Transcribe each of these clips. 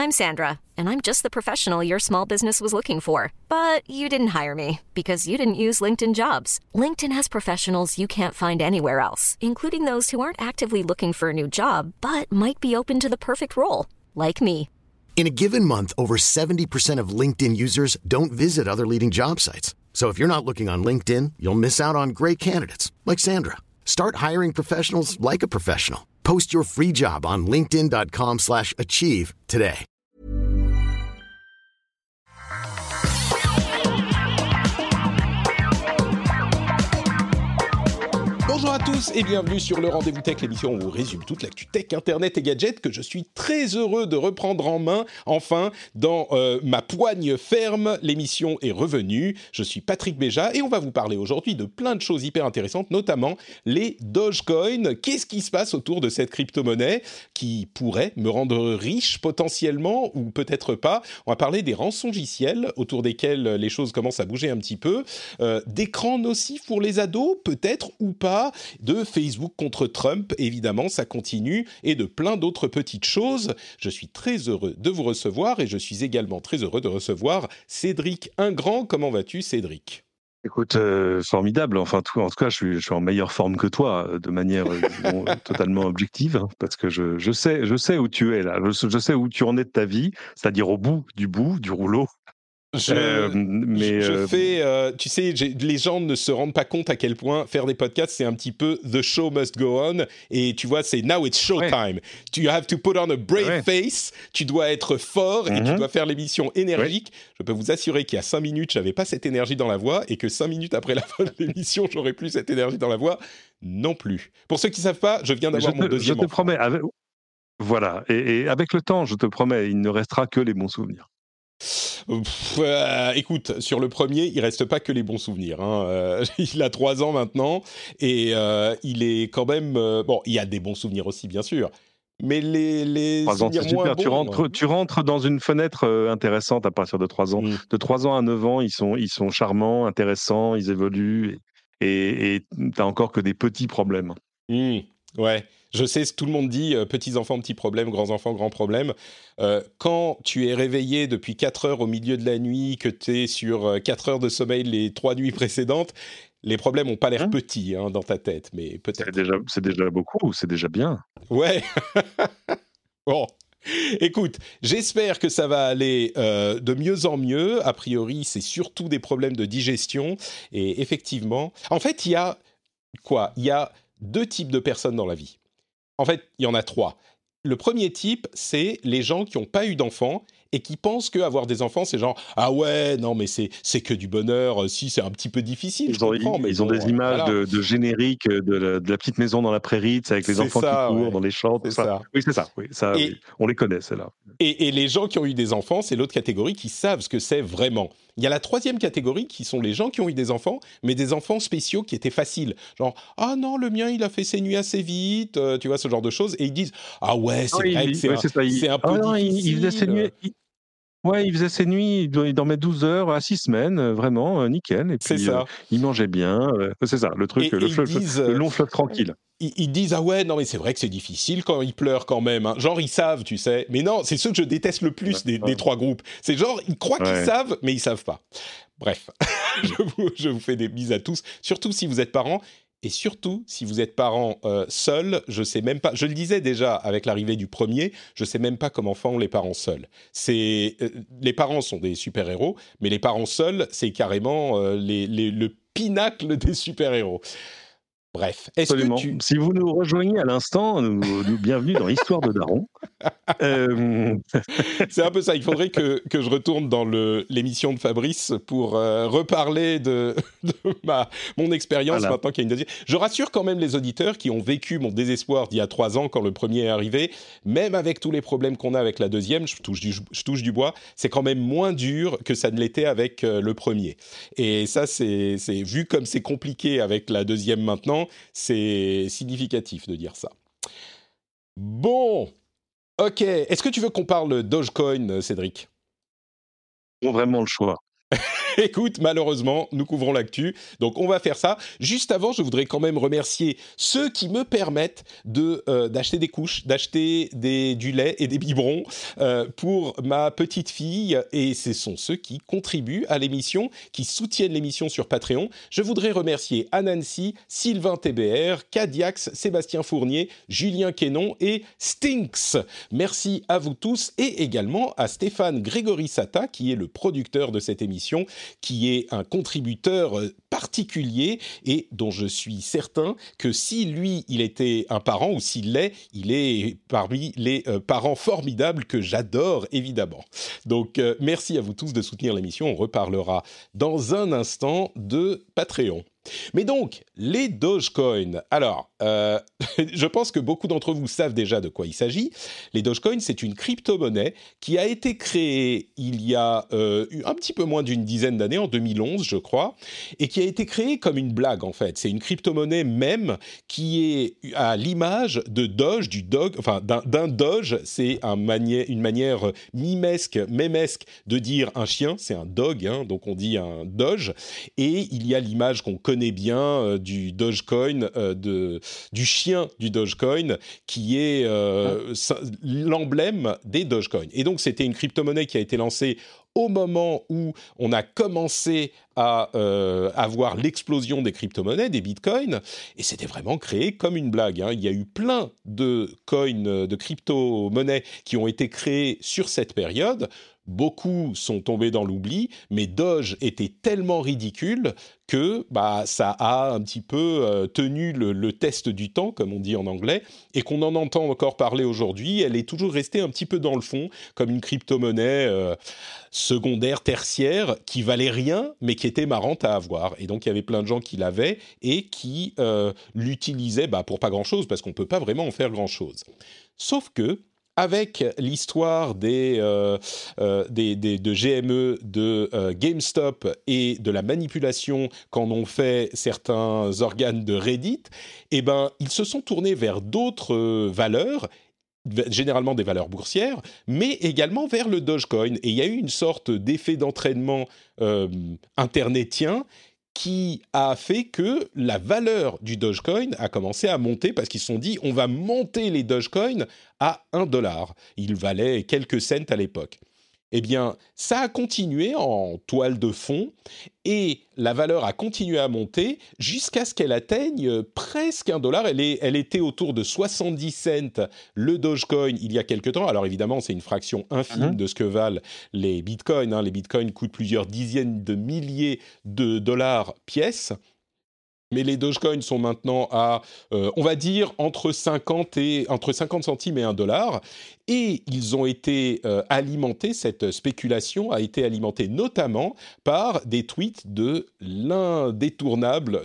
I'm Sandra, and I'm just the professional your small business was looking for. But you didn't hire me because you didn't use LinkedIn Jobs. LinkedIn has professionals you can't find anywhere else, including those who aren't actively looking for a new job, but might be open to the perfect role, like me. In a given month, over 70% of LinkedIn users don't visit other leading job sites. So if you're not looking on LinkedIn, you'll miss out on great candidates like Sandra. Start hiring professionals like a professional. Post your free job on linkedin.com/achieve today. Bonjour à tous et bienvenue sur le Rendez-vous Tech, l'émission où on vous résume toute l'actu tech, internet et gadgets que je suis très heureux de reprendre en main. Enfin, dans ma poigne ferme, l'émission est revenue. Je suis Patrick Béja et on va vous parler aujourd'hui de plein de choses hyper intéressantes, notamment les Dogecoin. Qu'est-ce qui se passe autour de cette crypto-monnaie qui pourrait me rendre riche potentiellement ou peut-être pas. On va parler des rançongiciels autour desquels les choses commencent à bouger un petit peu. D'écrans nocifs pour les ados, peut-être ou pas. De Facebook contre Trump, évidemment, ça continue, et de plein d'autres petites choses. Je suis très heureux de vous recevoir, et je suis également très heureux de recevoir Cédric Ingrand. Comment vas-tu, Cédric ? Écoute, formidable. Enfin, en tout cas, je suis en meilleure forme que toi, de manière disons, totalement objective, hein, parce que je sais où tu es là. Je sais où tu en es de ta vie, c'est-à-dire au bout du rouleau. Je fais, tu sais, les gens ne se rendent pas compte à quel point faire des podcasts, c'est un petit peu the show must go on. Et tu vois, c'est now it's show time. You have to put on a brave face. Tu dois être fort et tu dois faire l'émission énergique. Je peux vous assurer qu'il y a 5 minutes, j'avais pas cette énergie dans la voix et que 5 minutes après la fin de l'émission, j'aurais plus cette énergie dans la voix non plus. Pour ceux qui savent pas, je viens d'avoir mon deuxième enfant. Je te promets, voilà. Et avec le temps, je te promets, il ne restera que les bons souvenirs. Écoute, sur le premier, il reste pas que les bons souvenirs. Hein. Il a 3 ans maintenant et il est quand même... bon, il y a des bons souvenirs aussi, bien sûr. Mais les 3 ans, c'est super. Bons, tu rentres dans une fenêtre intéressante à partir de 3 ans. De 3 ans à 9 ans, ils sont charmants, intéressants, ils évoluent et tu n'as encore que des petits problèmes. Ouais, je sais, tout le monde dit petits enfants, petits problèmes, grands enfants, grands problèmes. Quand tu es réveillé depuis 4 heures au milieu de la nuit, que tu es sur 4 heures de sommeil les 3 nuits précédentes, les problèmes n'ont pas l'air petits dans ta tête, mais peut-être. C'est déjà beaucoup, c'est déjà bien. Ouais. Bon. Écoute, j'espère que ça va aller de mieux en mieux. A priori, c'est surtout des problèmes de digestion. Et effectivement, en fait, il y a 2 types de personnes dans la vie. En fait, il y en a 3. Le premier type, c'est les gens qui n'ont pas eu d'enfants et qui pensent qu'avoir des enfants, c'est genre « Ah ouais, non, mais c'est que du bonheur, si, c'est un petit peu difficile, je comprends. » Ils ont des images voilà. de générique de la petite maison dans la prairie, avec les enfants qui courent dans les champs, tout ça. Oui, c'est ça. Oui, ça oui. On les connaît, ceux-là. Et les gens qui ont eu des enfants, c'est l'autre catégorie qui savent ce que c'est vraiment. Il y a la 3e catégorie qui sont les gens qui ont eu des enfants, mais des enfants spéciaux qui étaient faciles. Genre, ah non, le mien, il a fait ses nuits assez vite, tu vois, ce genre de choses. Et ils disent, ah ouais, c'est vrai que c'est un peu difficile. Il faisait ses nuits... il faisait ses nuits, il dormait 12 heures à 6 semaines, vraiment, nickel. Et puis, il mangeait bien. C'est ça, le truc, le long fleuve tranquille. Ils disent, ah ouais, non mais c'est vrai que c'est difficile quand ils pleurent quand même. Hein. Genre, ils savent, tu sais. Mais non, c'est ceux que je déteste le plus des 3 groupes. C'est genre, ils croient qu'ils savent, mais ils savent pas. Bref, je vous fais des bises à tous, surtout si vous êtes parents. Et surtout, si vous êtes parents seuls, je sais même pas. Je le disais déjà avec l'arrivée du premier, je sais même pas comment font les parents seuls. Les parents sont des super-héros, mais les parents seuls, c'est carrément le pinacle des super-héros. Bref, absolument. Si vous nous rejoignez à l'instant, bienvenue dans l'histoire de Daron. C'est un peu ça. Il faudrait que je retourne dans l'émission de Fabrice pour reparler de mon expérience maintenant qu'il y a une deuxième. Je rassure quand même les auditeurs qui ont vécu mon désespoir d'il y a 3 ans quand le premier est arrivé. Même avec tous les problèmes qu'on a avec la deuxième, je touche du bois, c'est quand même moins dur que ça ne l'était avec le premier. Et ça, c'est vu comme c'est compliqué avec la deuxième maintenant, c'est significatif de dire ça. Bon, ok. Est-ce que tu veux qu'on parle Dogecoin, Cédric ? Ils ont vraiment le choix. Écoute, malheureusement, nous couvrons l'actu, donc on va faire ça. Juste avant, je voudrais quand même remercier ceux qui me permettent d'acheter des couches, d'acheter du lait et des biberons pour ma petite fille, et ce sont ceux qui contribuent à l'émission, qui soutiennent l'émission sur Patreon. Je voudrais remercier Anansi, Sylvain TBR, Cadiax, Sébastien Fournier, Julien Quénon et Stinks. Merci à vous tous, et également à Stéphane Grégorissata, qui est le producteur de cette émission, qui est un contributeur particulier et dont je suis certain que si lui, il était un parent, ou s'il l'est, il est parmi les parents formidables que j'adore, évidemment. Donc, merci à vous tous de soutenir l'émission. On reparlera dans un instant de Patreon. Mais donc, les Dogecoin. Alors, je pense que beaucoup d'entre vous savent déjà de quoi il s'agit. Les Dogecoin, c'est une crypto-monnaie qui a été créée il y a un petit peu moins d'une dizaine d'années, en 2011, je crois, et qui a été créée comme une blague, en fait. C'est une crypto-monnaie même qui est à l'image de Doge, d'un Doge. C'est une manière mémesque de dire un chien. C'est un dog, hein, donc on dit un Doge. Et il y a l'image qu'on connaît bien du Dogecoin, du chien du Dogecoin, qui est l'emblème des Dogecoin. Et donc, c'était une crypto-monnaie qui a été lancée au moment où on a commencé à avoir l'explosion des crypto-monnaies, des bitcoins, et c'était vraiment créé comme une blague, hein. Il y a eu plein de coins, de crypto-monnaies qui ont été créées sur cette période. Beaucoup sont tombés dans l'oubli, mais Doge était tellement ridicule que ça a un petit peu tenu le test du temps, comme on dit en anglais, et qu'on en entend encore parler aujourd'hui. Elle est toujours restée un petit peu dans le fond, comme une crypto-monnaie secondaire, tertiaire, qui valait rien, mais qui était marrante à avoir. Et donc, il y avait plein de gens qui l'avaient et qui l'utilisaient pour pas grand-chose, parce qu'on peut pas vraiment en faire grand-chose. Sauf que, avec l'histoire de GME, de GameStop et de la manipulation qu'en ont fait certains organes de Reddit, ils se sont tournés vers d'autres valeurs, généralement des valeurs boursières, mais également vers le Dogecoin. Et il y a eu une sorte d'effet d'entraînement internetien qui a fait que la valeur du Dogecoin a commencé à monter parce qu'ils se sont dit on va monter les Dogecoins à $1. Il valait quelques cents à l'époque. Eh bien, ça a continué en toile de fond et la valeur a continué à monter jusqu'à ce qu'elle atteigne presque $1. Elle était autour de 70 cents le Dogecoin il y a quelque temps. Alors évidemment, c'est une fraction infime de ce que valent les bitcoins, hein. Les bitcoins coûtent plusieurs dizaines de milliers de dollars pièce. Mais les Dogecoins sont maintenant à, on va dire, entre 50 centimes et $1. Et ils ont été alimentés, cette spéculation a été alimentée notamment par des tweets de l'inévitable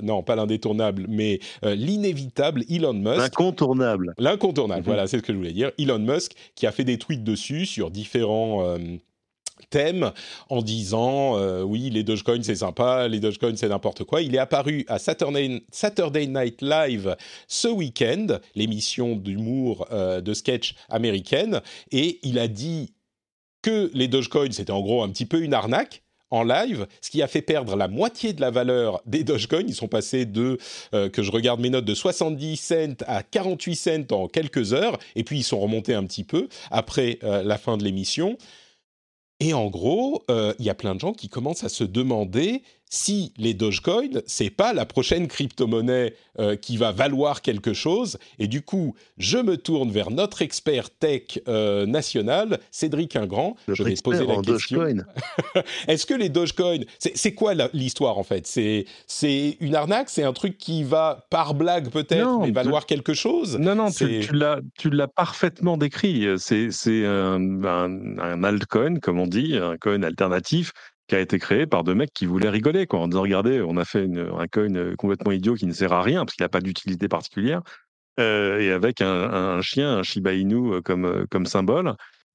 Elon Musk. L'incontournable, voilà, c'est ce que je voulais dire. Elon Musk, qui a fait des tweets dessus sur différents thème en disant oui, les Dogecoins c'est sympa, les Dogecoins c'est n'importe quoi. Il est apparu à Saturday Night Live ce week-end, l'émission d'humour de sketch américaine, et il a dit que les Dogecoins c'était en gros un petit peu une arnaque en live, ce qui a fait perdre la moitié de la valeur des Dogecoins. Ils sont passés que je regarde mes notes, de 70 cents à 48 cents en quelques heures, et puis ils sont remontés un petit peu après la fin de l'émission. Et en gros, il y a plein de gens qui commencent à se demander si les Dogecoins, c'est pas la prochaine crypto-monnaie qui va valoir quelque chose. Et du coup, je me tourne vers notre expert tech national, Cédric Ingrand. Je vais te poser la question. Est-ce que les Dogecoins, c'est quoi l'histoire en fait ? C'est une arnaque ? C'est un truc qui va, par blague peut-être, mais valoir quelque chose ? Non, tu l'as parfaitement décrit. C'est un altcoin, comme on dit, un coin alternatif, qui a été créé par deux mecs qui voulaient rigoler, quoi, en disant regardez, on a fait un coin complètement idiot qui ne sert à rien parce qu'il n'a pas d'utilité particulière, et avec un chien, un Shiba Inu comme symbole.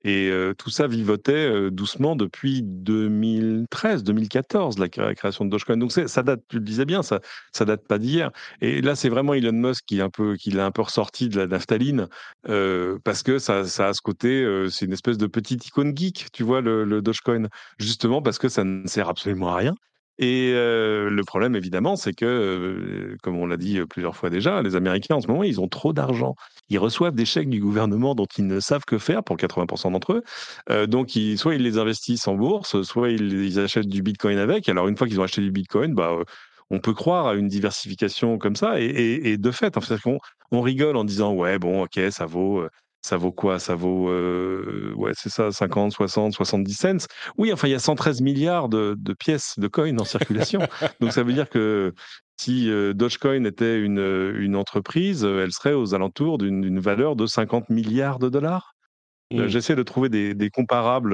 Et tout ça vivotait doucement depuis 2013-2014, la création de Dogecoin. Donc ça date, tu le disais bien, ça date pas d'hier. Et là, c'est vraiment Elon Musk qui l'a un peu ressorti de la naphtaline, parce que ça a ce côté, c'est une espèce de petite icône geek, tu vois, le Dogecoin, justement parce que ça ne sert absolument à rien. Et le problème, évidemment, c'est que, comme on l'a dit plusieurs fois déjà, les Américains, en ce moment, ils ont trop d'argent. Ils reçoivent des chèques du gouvernement dont ils ne savent que faire pour 80% d'entre eux. Donc, soit ils les investissent en bourse, soit ils achètent du Bitcoin avec. Alors, une fois qu'ils ont acheté du Bitcoin, on peut croire à une diversification comme ça. Et de fait, en fait, on rigole en disant, ouais, bon, ok, ça vaut quoi? Ça vaut, ouais, c'est ça, 50, 60, 70 cents. Oui, enfin, il y a 113 milliards de pièces de coins en circulation. Donc, ça veut dire que si Dogecoin était une entreprise, elle serait aux alentours d'une valeur de 50 milliards de dollars. Mm. J'essaie de trouver des comparables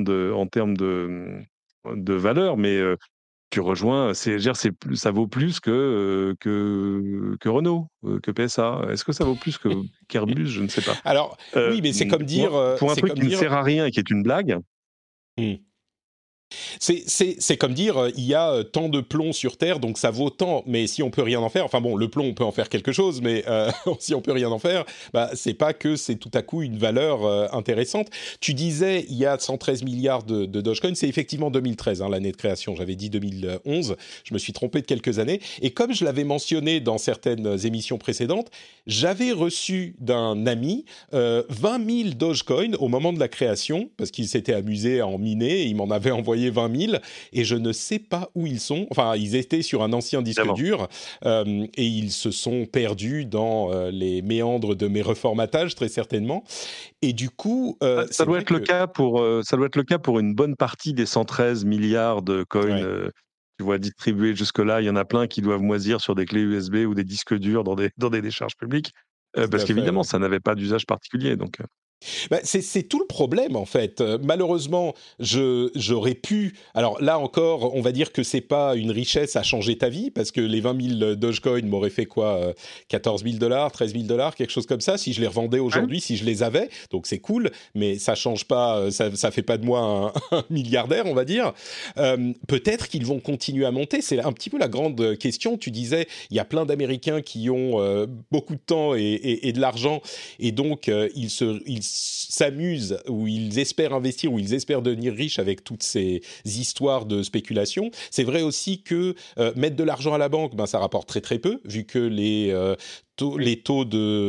de valeur, mais tu rejoins, ça vaut plus que Renault, que PSA. Est-ce que ça vaut plus qu'Airbus? Je ne sais pas. Alors, oui, mais c'est comme dire, Pour un c'est truc comme qui ne dire. sert à rien et qui est une blague. Mm. C'est comme dire, il y a tant de plomb sur Terre, donc ça vaut tant. Mais si on peut rien en faire, enfin bon, le plomb, on peut en faire quelque chose, mais si on peut rien en faire, c'est pas que c'est tout à coup une valeur intéressante. Tu disais, il y a 113 milliards de Dogecoin, c'est effectivement 2013, hein, l'année de création. J'avais dit 2011, je me suis trompé de quelques années. Et comme je l'avais mentionné dans certaines émissions précédentes, j'avais reçu d'un ami 20 000 Dogecoin au moment de la création, parce qu'il s'était amusé à en miner, et il m'en avait envoyé 20 000, et je ne sais pas où ils sont. Enfin, ils étaient sur un ancien disque Évidemment. dur, et ils se sont perdus dans les méandres de mes reformatages, très certainement. Et du coup, Ça doit être le cas ça doit être le cas pour une bonne partie des 113 milliards de coins. Ouais. Tu vois, distribués jusque-là, il y en a plein qui doivent moisir sur des clés USB ou des disques durs dans des décharges publiques, Tout parce à fait, qu'évidemment, ouais. ça n'avait pas d'usage particulier. Donc, C'est tout le problème en fait. Malheureusement, j'aurais pu. Alors là encore, on va dire que c'est pas une richesse à changer ta vie parce que les 20 000 Dogecoin m'auraient fait quoi, 14 000 dollars, 13 000 dollars, quelque chose comme ça. Si je les revendais ouais. aujourd'hui, si je les avais, donc c'est cool, mais ça change pas, ça fait pas de moi un milliardaire, on va dire. Peut-être qu'ils vont continuer à monter. C'est un petit peu la grande question. Tu disais, il y a plein d'Américains qui ont beaucoup de temps et de l'argent et donc ils s'amusent ou ils espèrent investir ou ils espèrent devenir riches avec toutes ces histoires de spéculation. C'est vrai aussi que mettre de l'argent à la banque, ça rapporte très très peu vu que les taux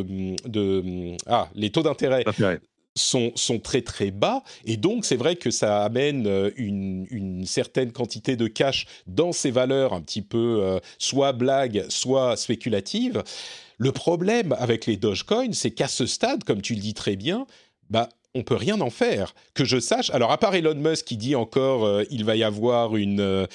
les taux d'intérêt Intérêt. sont très très bas et donc c'est vrai que ça amène une certaine quantité de cash dans ces valeurs un petit peu soit blague, soit spéculative. Le problème avec les Dogecoin, c'est qu'à ce stade, comme tu le dis très bien, on peut rien en faire. Que je sache, alors à part Elon Musk qui dit encore il va y avoir une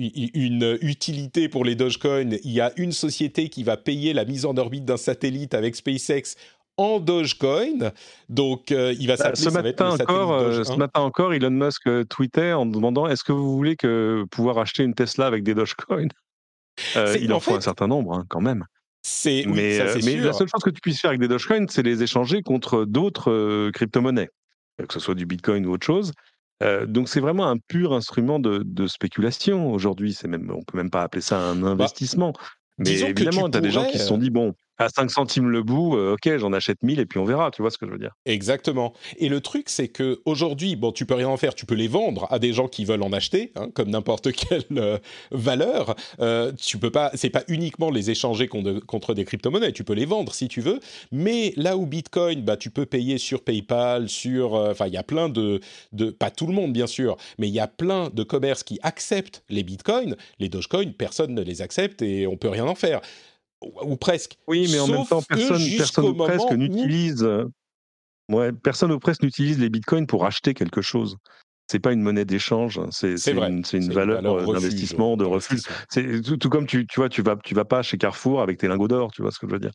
utilité pour les Dogecoin, il y a une société qui va payer la mise en orbite d'un satellite avec SpaceX en Dogecoin, donc il va s'appeler, ça va être le satellite Doge 1. Ce matin encore, Elon Musk tweetait en demandant est-ce que vous voulez pouvoir acheter une Tesla avec des Dogecoin? Il En en faut un fait, certain nombre, hein, quand même. oui, ça c'est Mais la sûr. seule chose que tu puisses faire avec des Dogecoin, c'est les échanger contre d'autres crypto-monnaies, que ce soit du Bitcoin ou autre chose. Donc c'est vraiment un pur instrument de spéculation aujourd'hui. On peut même pas appeler ça un Bah, investissement. Mais disons que tu évidemment, tu as des gens qui se pourrais. sont dit, bon, à 5 centimes le bout, ok, j'en achète 1000 et puis on verra, tu vois ce que je veux dire. Exactement. Et le truc, c'est que aujourd'hui, tu peux rien en faire. Tu peux les vendre à des gens qui veulent en acheter, hein, comme n'importe quelle valeur. Tu peux pas. C'est pas uniquement les échanger contre des crypto-monnaies. Tu peux les vendre si tu veux. Mais là où Bitcoin, tu peux payer sur PayPal, il y a plein pas tout le monde bien sûr, mais il y a plein de commerces qui acceptent les Bitcoins. Les Dogecoin, personne ne les accepte et on peut rien en faire. Ou presque. Oui, mais en même temps, Sauf eux personne jusqu'au ou presque moment où. n'utilise, ouais, personne ou presque n'utilise les bitcoins pour acheter quelque chose. C'est pas une monnaie d'échange, hein, C'est vrai, c'est une c'est une valeur valeur refuge d'investissement, de refuge. d'investissement. C'est tout comme tu vois, tu vas pas chez Carrefour avec tes lingots d'or, tu vois ce que je veux dire.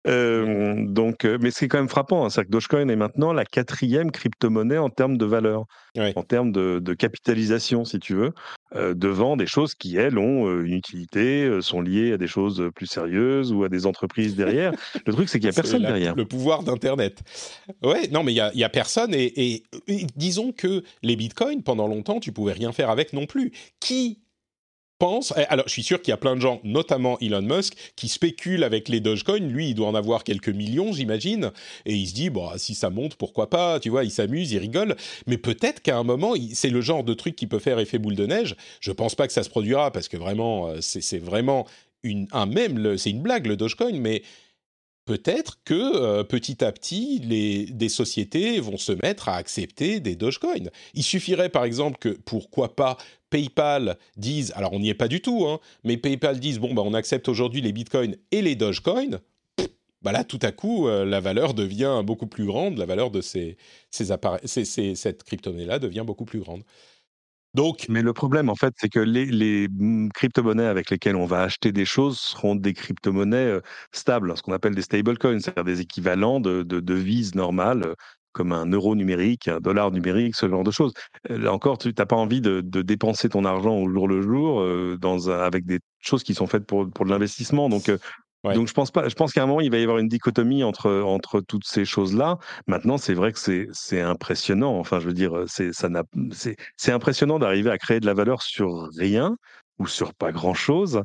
Mais c'est quand même frappant, hein, c'est-à-dire que Dogecoin est maintenant la 4e crypto-monnaie en termes de valeur, Ouais. en termes de capitalisation, si tu veux, devant des choses qui, elles, ont une utilité, sont liées à des choses plus sérieuses ou à des entreprises derrière. Le truc, c'est qu'il n'y a C'est personne derrière. le pouvoir d'Internet. Ouais, non, mais il y a personne. Et disons que les bitcoins, pendant longtemps, tu pouvais rien faire avec non plus. Qui pense... Alors, je suis sûr qu'il y a plein de gens, notamment Elon Musk, qui spéculent avec les Dogecoin. Lui, il doit en avoir quelques millions, j'imagine. Et il se dit, bon, si ça monte, pourquoi pas? Tu vois, il s'amuse, il rigole. Mais peut-être qu'à un moment, c'est le genre de truc qui peut faire effet boule de neige. Je pense pas que ça se produira, parce que vraiment, c'est vraiment un mème. C'est une blague, le Dogecoin, mais... Peut-être que petit à petit, des sociétés vont se mettre à accepter des Dogecoin. Il suffirait par exemple que, pourquoi pas, PayPal dise, alors on n'y est pas du tout, hein, mais PayPal dise, bon, bah, on accepte aujourd'hui les Bitcoins et les Dogecoin, bah là, tout à coup, la valeur devient beaucoup plus grande, la valeur de cette crypto-monnaie-là devient beaucoup plus grande. Donc, Mais le problème, en fait, c'est que les crypto-monnaies avec lesquelles on va acheter des choses seront des crypto-monnaies stables, ce qu'on appelle des stablecoins, c'est-à-dire des équivalents de devises normales, comme un euro numérique, un dollar numérique, ce genre de choses. Là encore, tu n'as pas envie de dépenser ton argent au jour le jour avec des choses qui sont faites pour de l'investissement. ouais, Donc je pense qu'à un moment, il va y avoir une dichotomie entre toutes ces choses-là. Maintenant, c'est vrai que c'est impressionnant. Enfin, je veux dire, c'est impressionnant d'arriver à créer de la valeur sur rien ou sur pas grand-chose.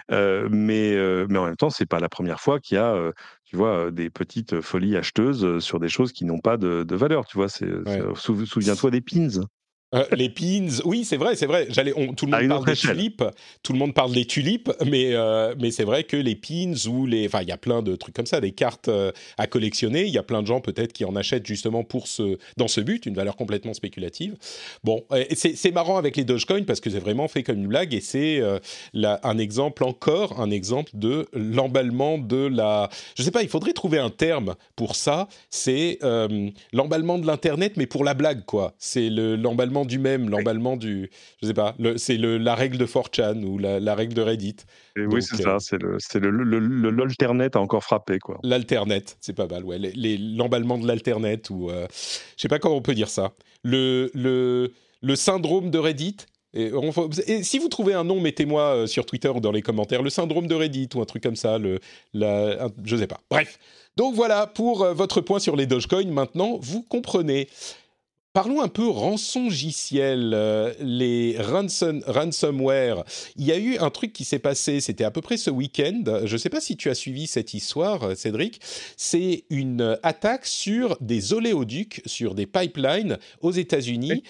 Mais en même temps, c'est pas la première fois qu'il y a, tu vois, des petites folies acheteuses sur des choses qui n'ont pas de valeur. Tu vois, ouais. souviens-toi des pins Les pins, oui, c'est vrai, c'est vrai. Tout le à monde une parle autre des échelle. tulipes, tout le monde parle des tulipes, mais c'est vrai que les pins ou enfin, il y a plein de trucs comme ça, des cartes à collectionner. Il y a plein de gens peut-être qui en achètent justement dans ce but, une valeur complètement spéculative. Bon, et c'est marrant avec les Dogecoin parce que c'est vraiment fait comme une blague et c'est un exemple de l'emballement de la. Je sais pas, il faudrait trouver un terme pour ça. C'est l'emballement de l'internet, mais pour la blague, quoi. C'est l'emballement du mème, l'emballement du, je sais pas, c'est la règle de 4chan ou la règle de Reddit. Et oui, c'est Donc ça. C'est le l'alternet a encore frappé, quoi. l'alternet, c'est pas mal, ouais. L'emballement de l'alternet ou je sais pas comment on peut dire ça. Le syndrome de Reddit. Et si vous trouvez un nom, mettez-moi sur Twitter ou dans les commentaires. Le syndrome de Reddit ou un truc comme ça. Je sais pas. Bref. Donc voilà pour votre point sur les Dogecoin. Maintenant, vous comprenez. Parlons un peu rançongiciel, les ransomware. Il y a eu un truc qui s'est passé, c'était à peu près ce week-end. Je ne sais pas si tu as suivi cette histoire, Cédric. C'est une attaque sur des oléoducs, sur des pipelines aux États-Unis.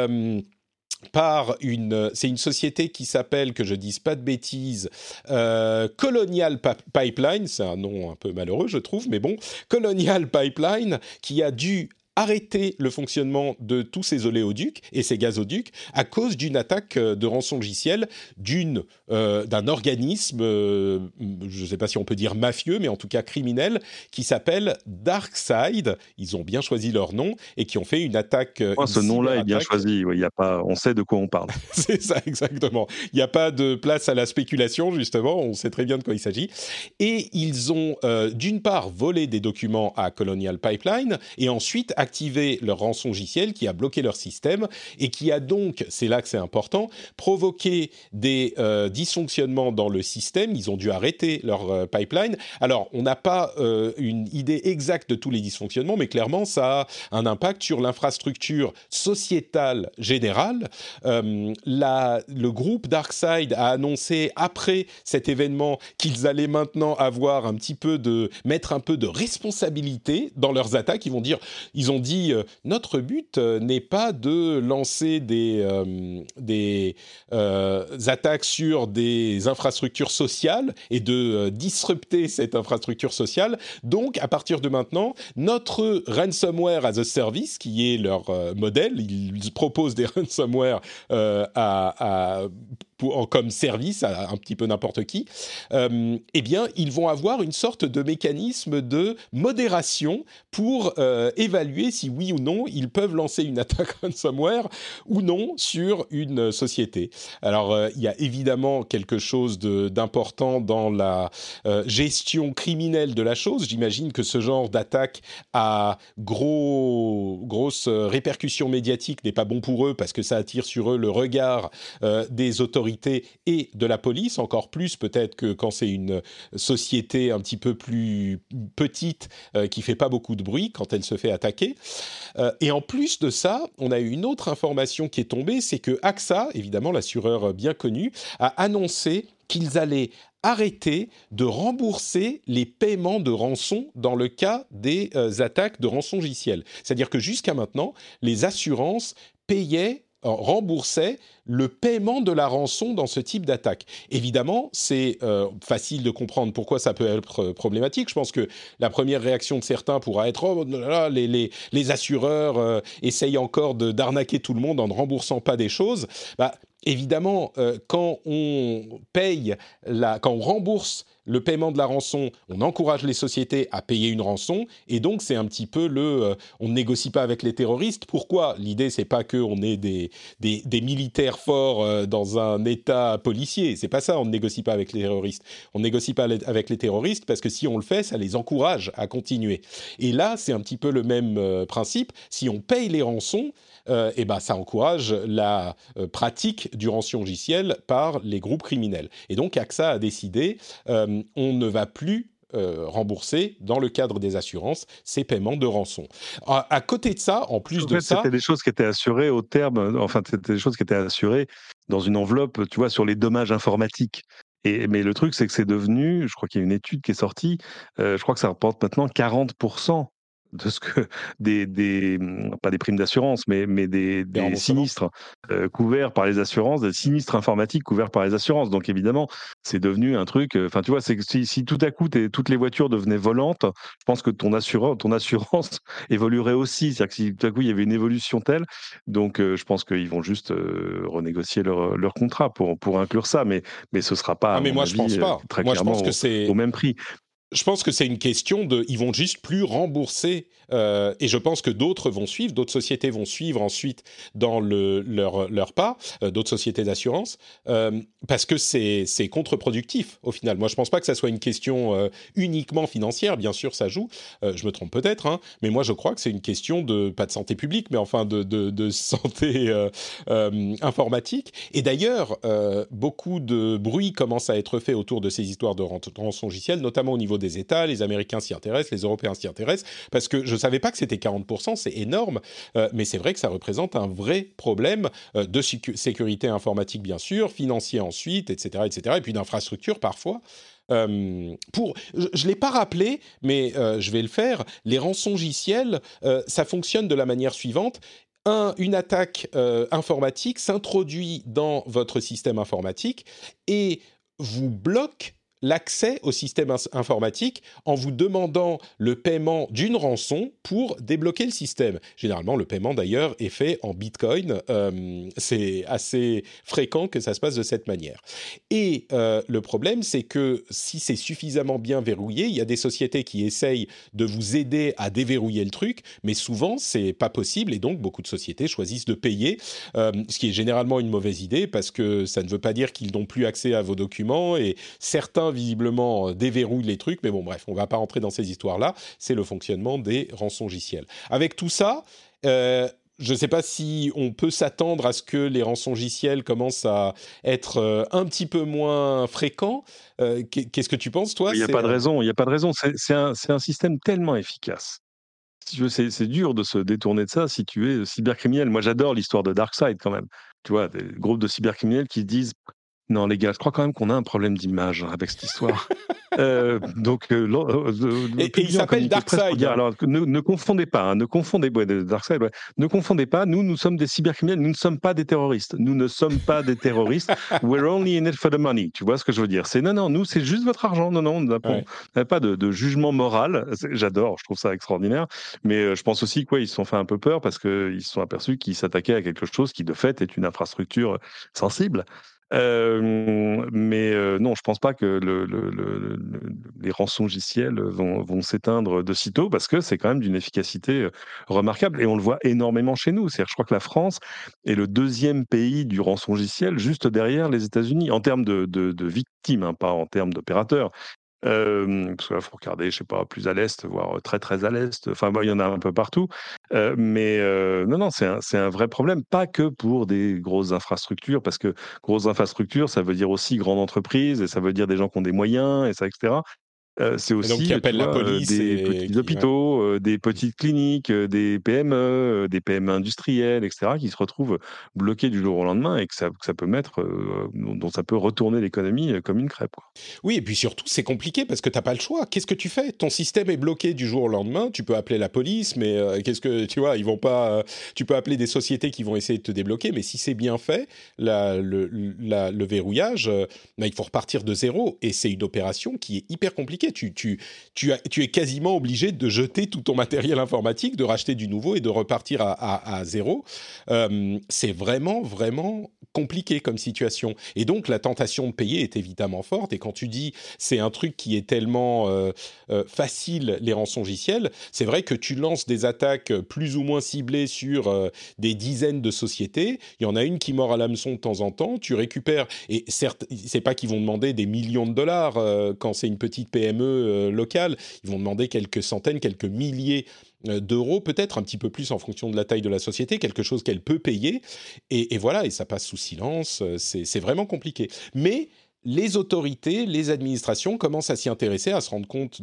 C'est une société qui s'appelle, que je dise pas de bêtises, Colonial Pipeline, c'est un nom un peu malheureux je trouve, mais bon, Colonial Pipeline, qui a dû arrêter le fonctionnement de tous ces oléoducs et ces gazoducs à cause d'une attaque de rançongiciel d'un organisme, je ne sais pas si on peut dire mafieux, mais en tout cas criminel, qui s'appelle DarkSide. Ils ont bien choisi leur nom et qui ont fait une attaque, Ce nom-là est bien choisi. Ouais, y a pas, on sait de quoi on parle. C'est ça, exactement. Il n'y a pas de place à la spéculation, justement. On sait très bien de quoi il s'agit. Et ils ont, d'une part, volé des documents à Colonial Pipeline et ensuite activé leur rançongiciel qui a bloqué leur système et qui a donc, c'est là que c'est important, provoqué des dysfonctionnements dans le système. Ils ont dû arrêter leur pipeline. Alors, on n'a pas une idée exacte de tous les dysfonctionnements, mais clairement, ça a un impact sur l'infrastructure sociétale générale. Le groupe DarkSide a annoncé après cet événement qu'ils allaient maintenant mettre un peu de responsabilité dans leurs attaques. Ils ont dit notre but n'est pas de lancer des attaques sur des infrastructures sociales et de disrupter cette infrastructure sociale. Donc à partir de maintenant, notre ransomware as a service, qui est leur modèle, ils proposent des ransomware comme service à un petit peu n'importe qui, eh bien, ils vont avoir une sorte de mécanisme de modération pour évaluer si oui ou non ils peuvent lancer une attaque ransomware ou non sur une société. Alors, il y a évidemment quelque chose d'important dans la gestion criminelle de la chose. J'imagine que ce genre d'attaque à grosse répercussion médiatique n'est pas bon pour eux parce que ça attire sur eux le regard des autorités et de la police, encore plus peut-être que quand c'est une société un petit peu plus petite qui fait pas beaucoup de bruit quand elle se fait attaquer. Et en plus de ça, on a eu une autre information qui est tombée, c'est que AXA, évidemment l'assureur bien connu, a annoncé qu'ils allaient arrêter de rembourser les paiements de rançon dans le cas des attaques de rançongiciel. C'est-à-dire que jusqu'à maintenant, les assurances remboursaient le paiement de la rançon dans ce type d'attaque. Évidemment, c'est facile de comprendre pourquoi ça peut être problématique. Je pense que la première réaction de certains pourra être « Oh là là, les assureurs essayent encore d'arnaquer tout le monde en ne remboursant pas des choses ». Évidemment, quand on rembourse le paiement de la rançon, on encourage les sociétés à payer une rançon, et donc c'est un petit peu on ne négocie pas avec les terroristes. Pourquoi ? L'idée, c'est pas qu'on ait des militaires forts dans un État policier. C'est pas ça. On ne négocie pas avec les terroristes. On ne négocie pas avec les terroristes parce que si on le fait, ça les encourage à continuer. Et là, c'est un petit peu le même principe. Si on paye les rançons, ça encourage la pratique du rançongiciel par les groupes criminels. Et donc AXA a décidé, on ne va plus rembourser, dans le cadre des assurances, ces paiements de rançon. À côté de ça, en plus de ça... C'était des choses qui étaient assurées au terme, c'était des choses qui étaient assurées dans une enveloppe, tu vois, sur les dommages informatiques. Mais le truc, c'est que c'est devenu, je crois qu'il y a une étude qui est sortie, je crois que ça rapporte maintenant 40% de ce que pas des primes d'assurance, mais des sinistres couverts par les assurances, des sinistres informatiques couverts par les assurances. Donc évidemment, c'est devenu un truc. Enfin, tu vois, c'est que si tout à coup toutes les voitures devenaient volantes, je pense que ton assurance évoluerait aussi. C'est-à-dire que si tout à coup il y avait une évolution telle, donc je pense qu'ils vont juste renégocier leur contrat pour inclure ça, mais ce sera pas. mais moi je pense pas. Très moi je clairement pense que c'est au même prix. Je pense que c'est une question ils vont juste plus rembourser, et je pense que d'autres sociétés vont suivre ensuite dans leur pas, d'autres sociétés d'assurance, parce que c'est contre-productif au final. Moi, je pense pas que ça soit une question uniquement financière. Bien sûr, ça joue. Je me trompe peut-être, hein, mais moi, je crois que c'est une question pas de santé publique, mais enfin de santé informatique. Et d'ailleurs, beaucoup de bruit commence à être fait autour de ces histoires de rançongiciel, notamment au niveau des États. Les Américains s'y intéressent, les Européens s'y intéressent, parce que je ne savais pas que c'était 40%, c'est énorme, mais c'est vrai que ça représente un vrai problème de sécurité informatique, bien sûr, financier ensuite, etc., et puis d'infrastructure parfois. Je ne l'ai pas rappelé, mais je vais le faire. Les rançongiciels, ça fonctionne de la manière suivante. Une attaque informatique s'introduit dans votre système informatique et vous bloque l'accès au système informatique en vous demandant le paiement d'une rançon pour débloquer le système. Généralement, le paiement d'ailleurs est fait en Bitcoin. C'est assez fréquent que ça se passe de cette manière. Et le problème, c'est que si c'est suffisamment bien verrouillé, il y a des sociétés qui essayent de vous aider à déverrouiller le truc, mais souvent, c'est pas possible et donc beaucoup de sociétés choisissent de payer, ce qui est généralement une mauvaise idée parce que ça ne veut pas dire qu'ils n'ont plus accès à vos documents et certains visiblement déverrouillent les trucs, mais bon bref, on ne va pas rentrer dans ces histoires-là, c'est le fonctionnement des rançongiciels. Avec tout ça, je ne sais pas si on peut s'attendre à ce que les rançongiciels commencent à être un petit peu moins fréquents. Qu'est-ce que tu penses, toi ? Il n'y a pas de raison, c'est un système tellement efficace. Si tu veux, c'est dur de se détourner de ça si tu es cybercriminel. Moi, j'adore l'histoire de DarkSide quand même. Tu vois, des groupes de cybercriminels qui disent non, les gars, je crois quand même qu'on a un problème d'image avec cette histoire. Et il s'appelle DarkSide. Alors, ne confondez pas, DarkSide, ne confondez pas. Nous sommes des cybercriminels. Nous ne sommes pas des terroristes. Nous ne sommes pas des terroristes. We're only in it for the money. Tu vois ce que je veux dire ? C'est non, nous, c'est juste votre argent. Non, on n'a pas de jugement moral. J'adore, je trouve ça extraordinaire. Mais je pense aussi qu'ils se sont fait un peu peur parce qu'ils se sont aperçus qu'ils s'attaquaient à quelque chose qui, de fait, est une infrastructure sensible. Non, je pense pas que les rançongiciels vont s'éteindre de sitôt parce que c'est quand même d'une efficacité remarquable et on le voit énormément chez nous. C'est-à-dire, je crois que la France est le deuxième pays du rançongiciel, juste derrière les États-Unis, en termes de victimes, hein, pas en termes d'opérateurs. Parce que là, faut regarder, je sais pas, plus à l'est, voire très, très à l'est. Enfin, bon, il y en a un peu partout. Non, c'est un vrai problème, pas que pour des grosses infrastructures, parce que grosses infrastructures, ça veut dire aussi grande entreprise, et ça veut dire des gens qui ont des moyens, et ça, etc. C'est Et donc qui aussi, tu appelle la vois, police des et petits qui... Ouais. hôpitaux, des petites cliniques, des PME industrielles, etc., qui se retrouvent bloqués du jour au lendemain et que ça peut mettre, dont ça peut retourner l'économie comme une crêpe, quoi. Oui, et puis surtout, c'est compliqué parce que tu n'as pas le choix. Qu'est-ce que tu fais? Ton système est bloqué du jour au lendemain. Tu peux appeler la police, mais qu'est-ce que tu vois? Ils vont pas. Tu peux appeler des sociétés qui vont essayer de te débloquer, mais si c'est bien fait, le verrouillage, bah, il faut repartir de zéro. Et c'est une opération qui est hyper compliquée. Tu es quasiment obligé de jeter tout ton matériel informatique, de racheter du nouveau et de repartir à zéro. C'est vraiment, vraiment compliqué comme situation. Et donc, la tentation de payer est évidemment forte. Et quand tu dis c'est un truc qui est tellement facile, les rançongiciels, c'est vrai que tu lances des attaques plus ou moins ciblées sur des dizaines de sociétés. Il y en a une qui mord à l'hameçon de temps en temps. Tu récupères, et certes, c'est pas qu'ils vont demander des millions de dollars quand c'est une petite PME locale. Ils vont demander quelques centaines, quelques milliers d'euros, peut-être un petit peu plus en fonction de la taille de la société, quelque chose qu'elle peut payer, et voilà, et ça passe sous silence, c'est vraiment compliqué. Mais les autorités, les administrations commencent à s'y intéresser, à se rendre compte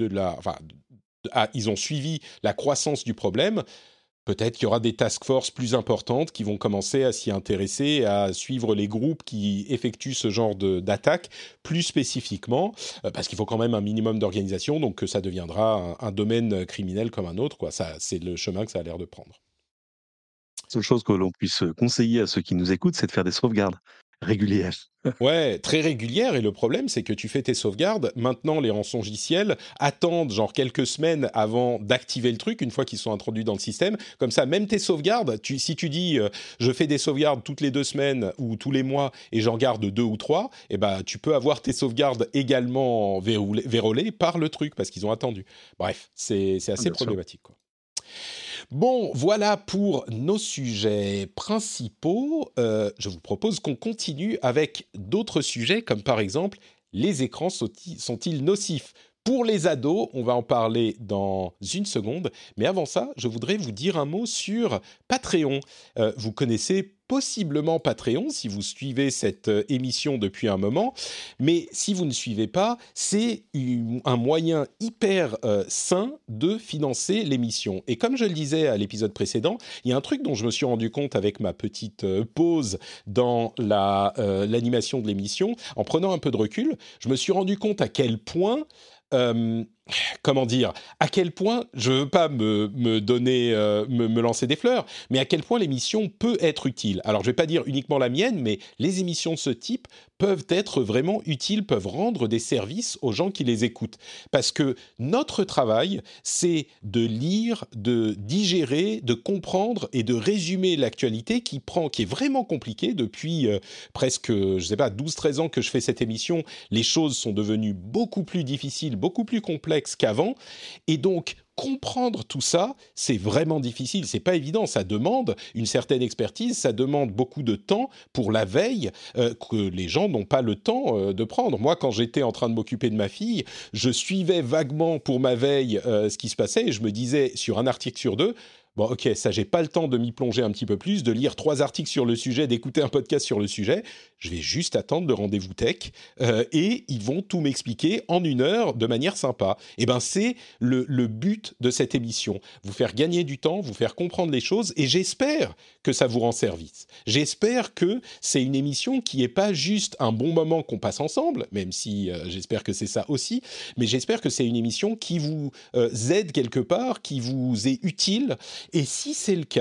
ils ont suivi la croissance du problème. Peut-être qu'il y aura des task force plus importantes qui vont commencer à s'y intéresser, à suivre les groupes qui effectuent ce genre d'attaque plus spécifiquement, parce qu'il faut quand même un minimum d'organisation, donc que ça deviendra un domaine criminel comme un autre, quoi. Ça, c'est le chemin que ça a l'air de prendre. La seule chose que l'on puisse conseiller à ceux qui nous écoutent, c'est de faire des sauvegardes régulières. Ouais, très régulière, et le problème, c'est que tu fais tes sauvegardes. Maintenant, les rançongiciels attendent genre quelques semaines avant d'activer le truc, une fois qu'ils sont introduits dans le système. Comme ça, même tes sauvegardes, si tu dis je fais des sauvegardes toutes les 2 semaines ou tous les mois et j'en garde 2 ou 3, eh ben, tu peux avoir tes sauvegardes également vérolées par le truc, parce qu'ils ont attendu. Bref, c'est assez problématique, quoi. Bon, voilà pour nos sujets principaux. Je vous propose qu'on continue avec d'autres sujets, comme par exemple, les écrans sont-ils nocifs? Pour les ados, on va en parler dans une seconde. Mais avant ça, je voudrais vous dire un mot sur Patreon. Vous connaissez possiblement Patreon si vous suivez cette émission depuis un moment. Mais si vous ne suivez pas, c'est un moyen hyper sain de financer l'émission. Et comme je le disais à l'épisode précédent, il y a un truc dont je me suis rendu compte avec ma petite pause dans l'animation de l'émission. En prenant un peu de recul, je me suis rendu compte à quel point... comment dire, à quel point, je ne veux pas me lancer des fleurs, mais à quel point l'émission peut être utile. Alors, je ne vais pas dire uniquement la mienne, mais les émissions de ce type peuvent être vraiment utiles, peuvent rendre des services aux gens qui les écoutent. Parce que notre travail, c'est de lire, de digérer, de comprendre et de résumer l'actualité qui est vraiment compliquée depuis presque, je ne sais pas, 12-13 ans que je fais cette émission. Les choses sont devenues beaucoup plus difficiles, beaucoup plus complexes qu'avant. Et donc, comprendre tout ça, c'est vraiment difficile, c'est pas évident, ça demande une certaine expertise, ça demande beaucoup de temps pour la veille que les gens n'ont pas le temps de prendre. Moi, quand j'étais en train de m'occuper de ma fille, je suivais vaguement pour ma veille ce qui se passait et je me disais sur un article sur 2, bon, ok, ça, j'ai pas le temps de m'y plonger un petit peu plus, de lire 3 articles sur le sujet, d'écouter un podcast sur le sujet. Je vais juste attendre le rendez-vous tech et ils vont tout m'expliquer en 1 heure de manière sympa. Et ben, c'est le but de cette émission. Vous faire gagner du temps, vous faire comprendre les choses et j'espère que ça vous rend service. J'espère que c'est une émission qui est pas juste un bon moment qu'on passe ensemble, même si j'espère que c'est ça aussi, mais j'espère que c'est une émission qui vous aide quelque part, qui vous est utile. Et si c'est le cas,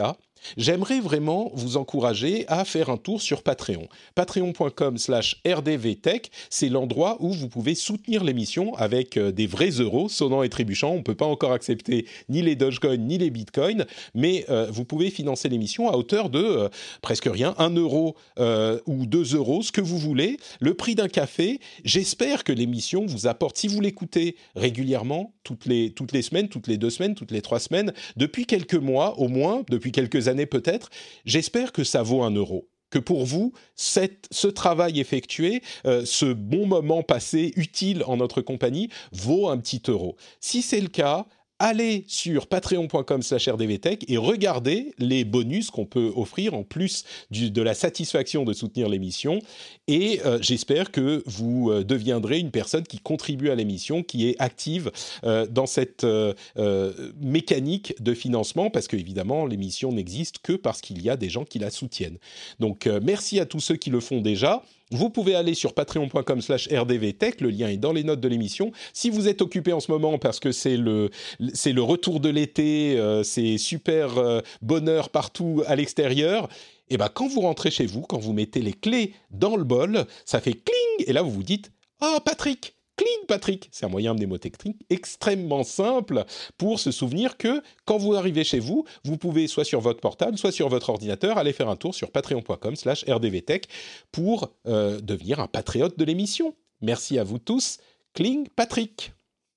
j'aimerais vraiment vous encourager à faire un tour sur Patreon. Patreon.com/rdvtech, c'est l'endroit où vous pouvez soutenir l'émission avec des vrais euros, sonnants et trébuchants. On ne peut pas encore accepter ni les Dogecoin ni les Bitcoins, mais vous pouvez financer l'émission à hauteur de presque rien, 1 euro ou 2 euros, ce que vous voulez, le prix d'un café. J'espère que l'émission vous apporte, si vous l'écoutez régulièrement, toutes les semaines, toutes les 2 semaines, toutes les 3 semaines, depuis quelques mois au moins, depuis quelques années peut-être, j'espère que ça vaut 1 euro. Que pour vous, ce travail effectué, ce bon moment passé utile en notre compagnie, vaut un petit euro. Si c'est le cas, allez sur patreon.com/rdvtech et regardez les bonus qu'on peut offrir en plus de la satisfaction de soutenir l'émission. Et j'espère que vous deviendrez une personne qui contribue à l'émission, qui est active dans cette mécanique de financement, parce qu'évidemment, l'émission n'existe que parce qu'il y a des gens qui la soutiennent. Donc, merci à tous ceux qui le font déjà. Vous pouvez aller sur patreon.com/rdvtech, le lien est dans les notes de l'émission. Si vous êtes occupé en ce moment parce que c'est le retour de l'été, c'est super bonheur partout à l'extérieur, et ben quand vous rentrez chez vous, quand vous mettez les clés dans le bol, ça fait cling, et là vous vous dites « Ah, Patrick !» Cling Patrick, c'est un moyen mnémotechnique extrêmement simple pour se souvenir que quand vous arrivez chez vous, vous pouvez soit sur votre portable, soit sur votre ordinateur, aller faire un tour sur patreon.com/rdvtech pour devenir un patriote de l'émission. Merci à vous tous. Cling Patrick.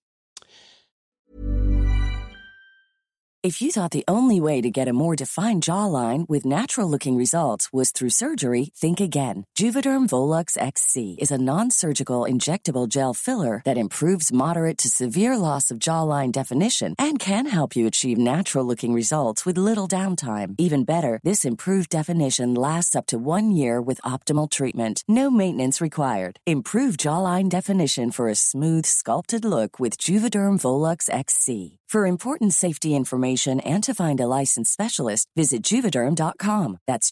If you thought the only way to get a more defined jawline with natural-looking results was through surgery, think again. Juvederm Volux XC is a non-surgical injectable gel filler that improves moderate to severe loss of jawline definition and can help you achieve natural-looking results with little downtime. Even better, this improved definition lasts up to 1 year with optimal treatment. No maintenance required. Improve jawline definition for a smooth, sculpted look with Juvederm Volux XC. For important safety information and to find a licensed specialist, visit Juvederm.com. That's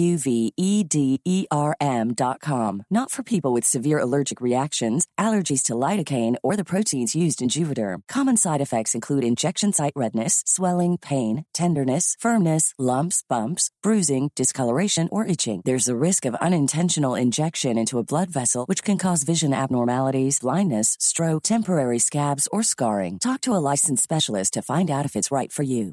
Juvederm.com. Not for people with severe allergic reactions, allergies to lidocaine, or the proteins used in Juvederm. Common side effects include injection site redness, swelling, pain, tenderness, firmness, lumps, bumps, bruising, discoloration, or itching. There's a risk of unintentional injection into a blood vessel, which can cause vision abnormalities, blindness, stroke, temporary scabs, or scarring. Talk to a licensed specialist to find out if it's right for you.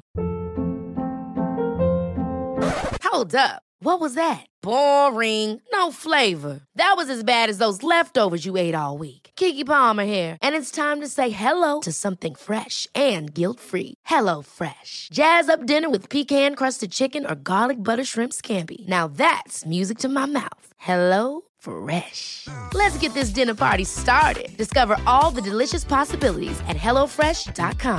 Hold up. What was that? Boring. No flavor. That was as bad as those leftovers you ate all week. Keke Palmer here, and it's time to say hello to something fresh and guilt-free. Hello Fresh. Jazz up dinner with pecan-crusted chicken or garlic butter shrimp scampi. Now that's music to my mouth. Hello Fresh. Let's get this dinner party started. Discover all the delicious possibilities at hellofresh.com.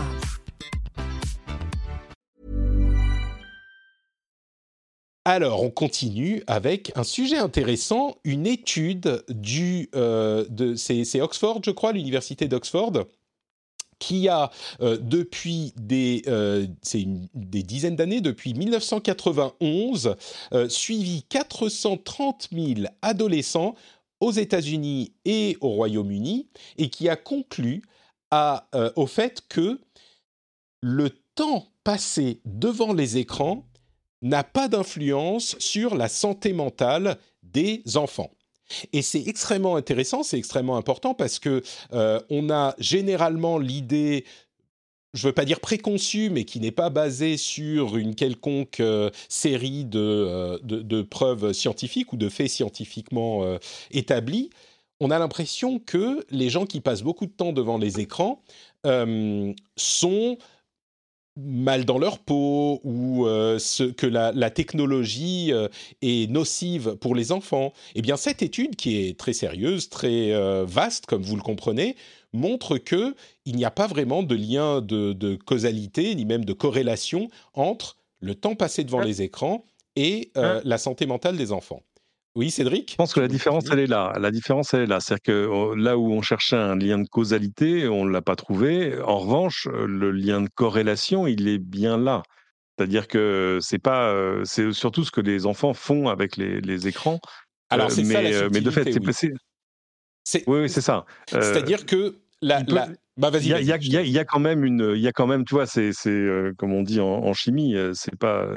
Alors, on continue avec un sujet intéressant, une étude c'est Oxford, je crois, l'université d'Oxford, qui a depuis des dizaines d'années, depuis 1991, suivi 430 000 adolescents aux États-Unis et au Royaume-Uni, et qui a conclu au fait que le temps passé devant les écrans n'a pas d'influence sur la santé mentale des enfants. Et c'est extrêmement intéressant, c'est extrêmement important parce que on a généralement l'idée, je ne veux pas dire préconçue, mais qui n'est pas basée sur une quelconque série de preuves scientifiques ou de faits scientifiquement établis. On a l'impression que les gens qui passent beaucoup de temps devant les écrans sont mal dans leur peau ou que la technologie est nocive pour les enfants. Eh bien, cette étude, qui est très sérieuse, très vaste, comme vous le comprenez, montre qu'il n'y a pas vraiment de lien de causalité, ni même de corrélation entre le temps passé devant les écrans et la santé mentale des enfants. Oui, Cédric ? Je pense que la différence, elle est là. La différence, elle est là. C'est-à-dire que là où on cherchait un lien de causalité, on ne l'a pas trouvé. En revanche, le lien de corrélation, il est bien là. C'est-à-dire que c'est surtout ce que les enfants font avec les écrans. Alors, c'est ça la subtilité, mais de fait, oui, c'est ça. C'est-à-dire que vas-y. Il y a quand même tu vois, c'est comme on dit en chimie, c'est pas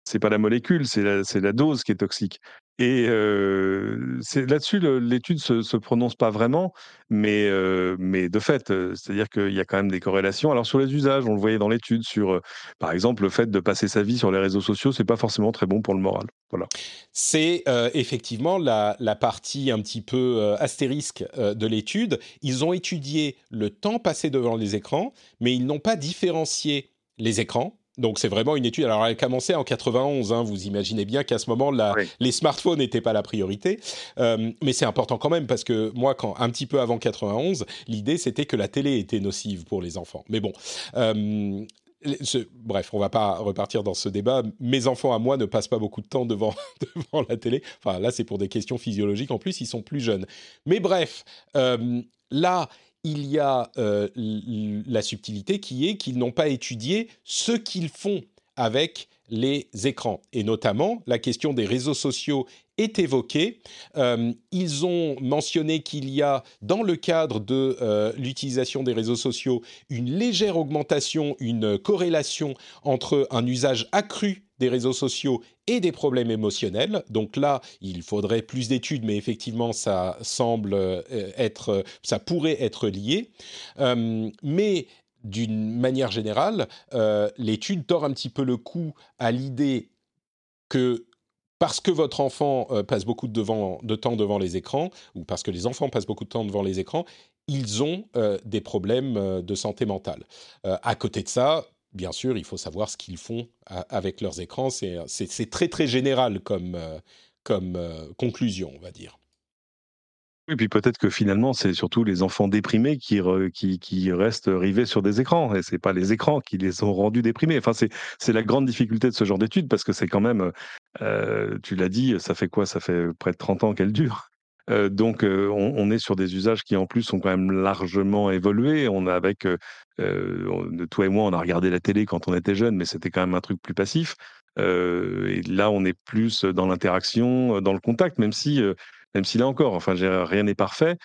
c'est pas la molécule, c'est la dose qui est toxique. Et c'est là-dessus, l'étude se prononce pas vraiment, mais de fait, c'est-à-dire qu'il y a quand même des corrélations. Alors sur les usages, on le voyait dans l'étude sur, par exemple, le fait de passer sa vie sur les réseaux sociaux, c'est pas forcément très bon pour le moral. Voilà. C'est effectivement la partie un petit peu astérisque de l'étude. Ils ont étudié le temps passé devant les écrans, mais ils n'ont pas différencié les écrans. Donc c'est vraiment une étude. Alors elle a commencé en 91. Vous imaginez bien qu'à ce moment-là, Oui. les smartphones n'étaient pas la priorité. Mais c'est important quand même parce que moi, un petit peu avant 91, l'idée c'était que la télé était nocive pour les enfants. Mais bon. Bref, on va pas repartir dans ce débat. Mes enfants à moi ne passent pas beaucoup de temps devant la télé. Enfin, là, c'est pour des questions physiologiques. En plus, ils sont plus jeunes. Mais bref, là, il y a la subtilité qui est qu'ils n'ont pas étudié ce qu'ils font avec les écrans. Et notamment, la question des réseaux sociaux est évoquée. Ils ont mentionné qu'il y a, dans le cadre de l'utilisation des réseaux sociaux, une légère augmentation, une corrélation entre un usage accru des réseaux sociaux et des problèmes émotionnels. Donc là, il faudrait plus d'études, mais effectivement, ça semble ça pourrait être lié. Mais d'une manière générale, l'étude tord un petit peu le cou à l'idée que parce que votre enfant passe beaucoup de temps devant les écrans, ou parce que les enfants passent beaucoup de temps devant les écrans, ils ont des problèmes de santé mentale. À côté de ça, bien sûr, il faut savoir ce qu'ils font avec leurs écrans. C'est très, très général comme conclusion, on va dire. Oui, puis peut-être que finalement, c'est surtout les enfants déprimés qui restent rivés sur des écrans, et c'est pas les écrans qui les ont rendus déprimés. Enfin, c'est la grande difficulté de ce genre d'études, parce que c'est quand même, tu l'as dit, ça fait quoi? Ça fait près de 30 ans qu'elle dure. Donc, on est sur des usages qui, en plus, ont quand même largement évolué. On a toi et moi, on a regardé la télé quand on était jeunes, mais c'était quand même un truc plus passif. Et là, on est plus dans l'interaction, dans le contact, même si là encore, enfin, rien n'est parfait.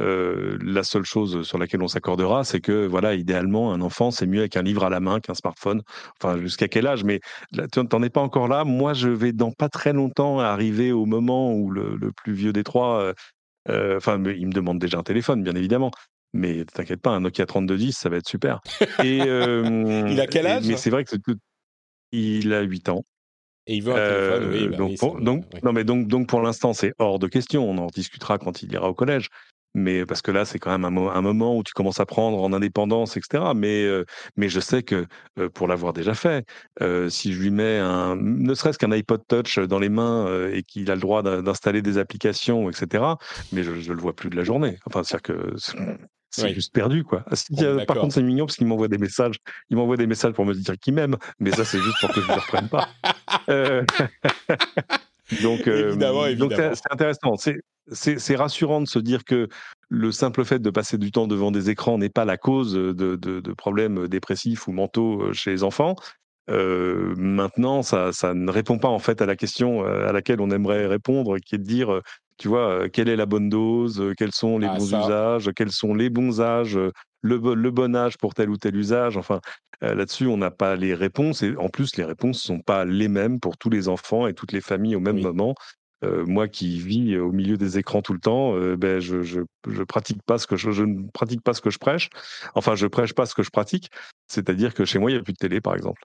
La seule chose sur laquelle on s'accordera, c'est que, voilà, idéalement, un enfant, c'est mieux avec un livre à la main qu'un smartphone. Enfin, jusqu'à quel âge? Mais là, tu n'en es pas encore là. Moi, je vais dans pas très longtemps arriver au moment où le plus vieux des trois, enfin, mais il me demande déjà un téléphone, bien évidemment. Mais t'inquiète pas, un Nokia 3210, ça va être super. Et, Il a quel âge? mais c'est vrai que il a 8 ans. Et il veut un téléphone, oui, bah oui, oui. Non, mais donc pour l'instant, c'est hors de question. On en discutera quand il ira au collège. Mais parce que là, c'est quand même un moment où tu commences à prendre en indépendance, etc. Mais je sais que pour l'avoir déjà fait, si je lui mets ne serait-ce qu'un iPod Touch dans les mains et qu'il a le droit d'installer des applications, etc. Mais je le vois plus de la journée. Enfin, c'est-à-dire que c'est Oui. juste perdu, quoi. Ah, On est par d'accord. contre, c'est mignon parce qu'il m'envoie des messages. Il m'envoie des messages pour me dire qu'il m'aime. Mais ça, c'est juste pour que je ne le reprenne pas. Euh, donc, Évidemment, évidemment. c'est intéressant. C'est rassurant de se dire que le simple fait de passer du temps devant des écrans n'est pas la cause de problèmes dépressifs ou mentaux chez les enfants. Maintenant, ça ne répond pas en fait à la question à laquelle on aimerait répondre, qui est de dire, tu vois, quelle est la bonne dose, quels sont les Ah, bons ça, usages, quels sont les bons âges, le bon âge pour tel ou tel usage. Enfin, là-dessus, on n'a pas les réponses, et en plus, les réponses sont pas les mêmes pour tous les enfants et toutes les familles au même oui. moment. Moi qui vis au milieu des écrans tout le temps, ben je pratique pas je ne pratique pas ce que je prêche. Enfin, je prêche pas ce que je pratique. C'est-à-dire que chez moi, il y a plus de télé, par exemple.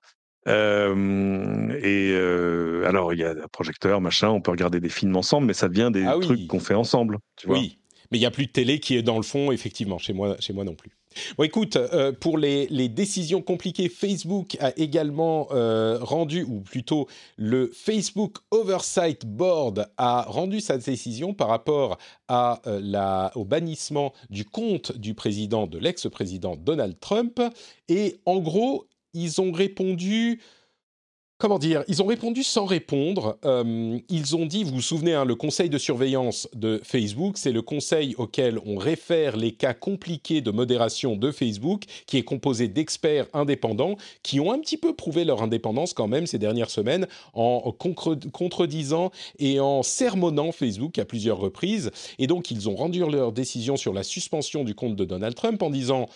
Alors il y a un projecteur, machin, on peut regarder des films ensemble, mais ça devient des Ah trucs oui, qu'on fait ensemble, tu vois? oui. Mais il n'y a plus de télé qui est dans le fond, effectivement, chez moi non plus. Bon, écoute, pour les décisions compliquées, Facebook a également rendu, ou plutôt le Facebook Oversight Board a rendu sa décision par rapport à, au bannissement du compte de l'ex-président Donald Trump. Et en gros, ils ont répondu... Comment dire? Ils ont répondu sans répondre. Ils ont dit, vous vous souvenez, le conseil de surveillance de Facebook, c'est le conseil auquel on réfère les cas compliqués de modération de Facebook, qui est composé d'experts indépendants qui ont un petit peu prouvé leur indépendance quand même ces dernières semaines en contredisant et en sermonnant Facebook à plusieurs reprises. Et donc, ils ont rendu leur décision sur la suspension du compte de Donald Trump en disant...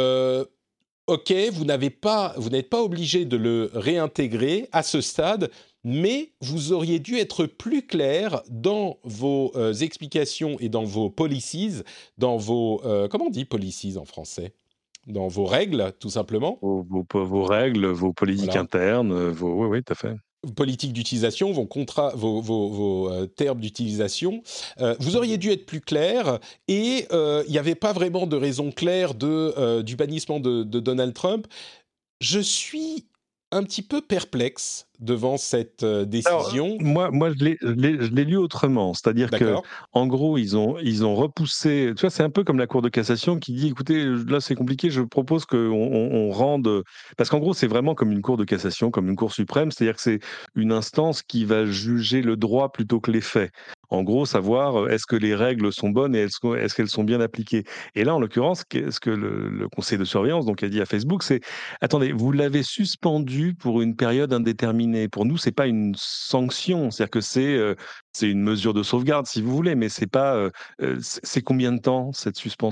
OK, vous n'êtes pas obligé de le réintégrer à ce stade, mais vous auriez dû être plus clair dans vos explications et dans vos policies, dans vos... comment on dit policies en français ? Dans vos règles, tout simplement. Vos règles, vos politiques internes, oui, tout à fait. Politiques d'utilisation, vos termes d'utilisation. Vous auriez dû être plus clair et il n'y avait pas vraiment de raison claire du bannissement de Donald Trump. Je suis un petit peu perplexe devant cette décision. Alors, moi je l'ai lu autrement. C'est-à-dire D'accord. qu'en gros, ils ont repoussé... Tu vois, c'est un peu comme la Cour de cassation qui dit, écoutez, là c'est compliqué, je propose qu'on rende... Parce qu'en gros, c'est vraiment comme une Cour de cassation, comme une Cour suprême. C'est-à-dire que c'est une instance qui va juger le droit plutôt que les faits. En gros, savoir est-ce que les règles sont bonnes et est-ce qu'elles sont bien appliquées. Et là, en l'occurrence, ce que le conseil de surveillance donc, a dit à Facebook, c'est « Attendez, vous l'avez suspendu pour une période indéterminée. Pour nous, ce n'est pas une sanction. C'est-à-dire que c'est une mesure de sauvegarde, si vous voulez, mais c'est pas... c'est combien de temps, cette suspension ?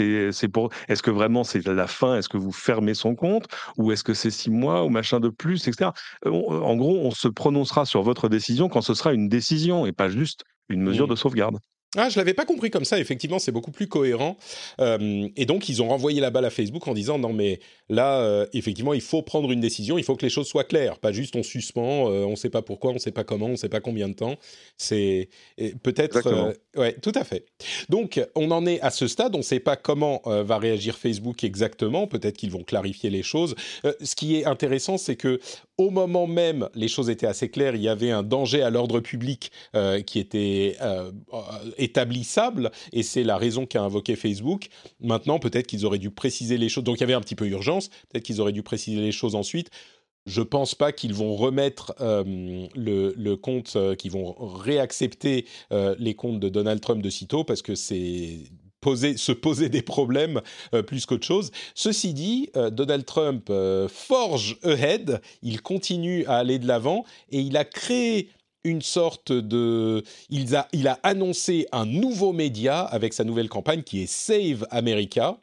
Est-ce que vraiment c'est la fin ? Est-ce que vous fermez son compte ? Ou est-ce que c'est 6 mois ou machin de plus, etc. En gros, on se prononcera sur votre décision quand ce sera une décision et pas juste une mesure de sauvegarde. Ah, je l'avais pas compris comme ça. Effectivement, c'est beaucoup plus cohérent. Et donc, ils ont renvoyé la balle à Facebook en disant non, mais là, effectivement, il faut prendre une décision. Il faut que les choses soient claires, pas juste on suspend, on ne sait pas pourquoi, on ne sait pas comment, on ne sait pas combien de temps. C'est peut-être, ouais, tout à fait. Donc, on en est à ce stade. On ne sait pas comment va réagir Facebook exactement. Peut-être qu'ils vont clarifier les choses. Ce qui est intéressant, c'est que au moment même, les choses étaient assez claires. Il y avait un danger à l'ordre public qui était établissable, et c'est la raison qu'a invoqué Facebook. Maintenant, peut-être qu'ils auraient dû préciser les choses. Donc, il y avait un petit peu urgence. Peut-être qu'ils auraient dû préciser les choses ensuite. Je ne pense pas qu'ils vont remettre le compte, qu'ils vont réaccepter les comptes de Donald Trump de sitôt, parce que c'est... se poser des problèmes plus qu'autre chose. Ceci dit, Donald Trump forge ahead, il continue à aller de l'avant et il a créé une sorte de... Il a annoncé un nouveau média avec sa nouvelle campagne qui est Save America.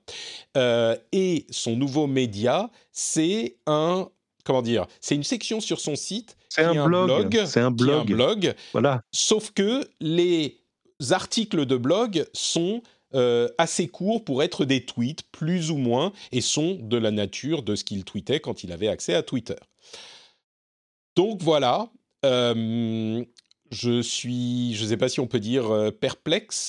Et son nouveau média, c'est un... Comment dire ? C'est une section sur son site. C'est un blog. C'est un blog. Voilà. Sauf que les articles de blog sont... assez courts pour être des tweets, plus ou moins, et sont de la nature de ce qu'il tweetait quand il avait accès à Twitter. Donc voilà, je ne sais pas si on peut dire perplexe,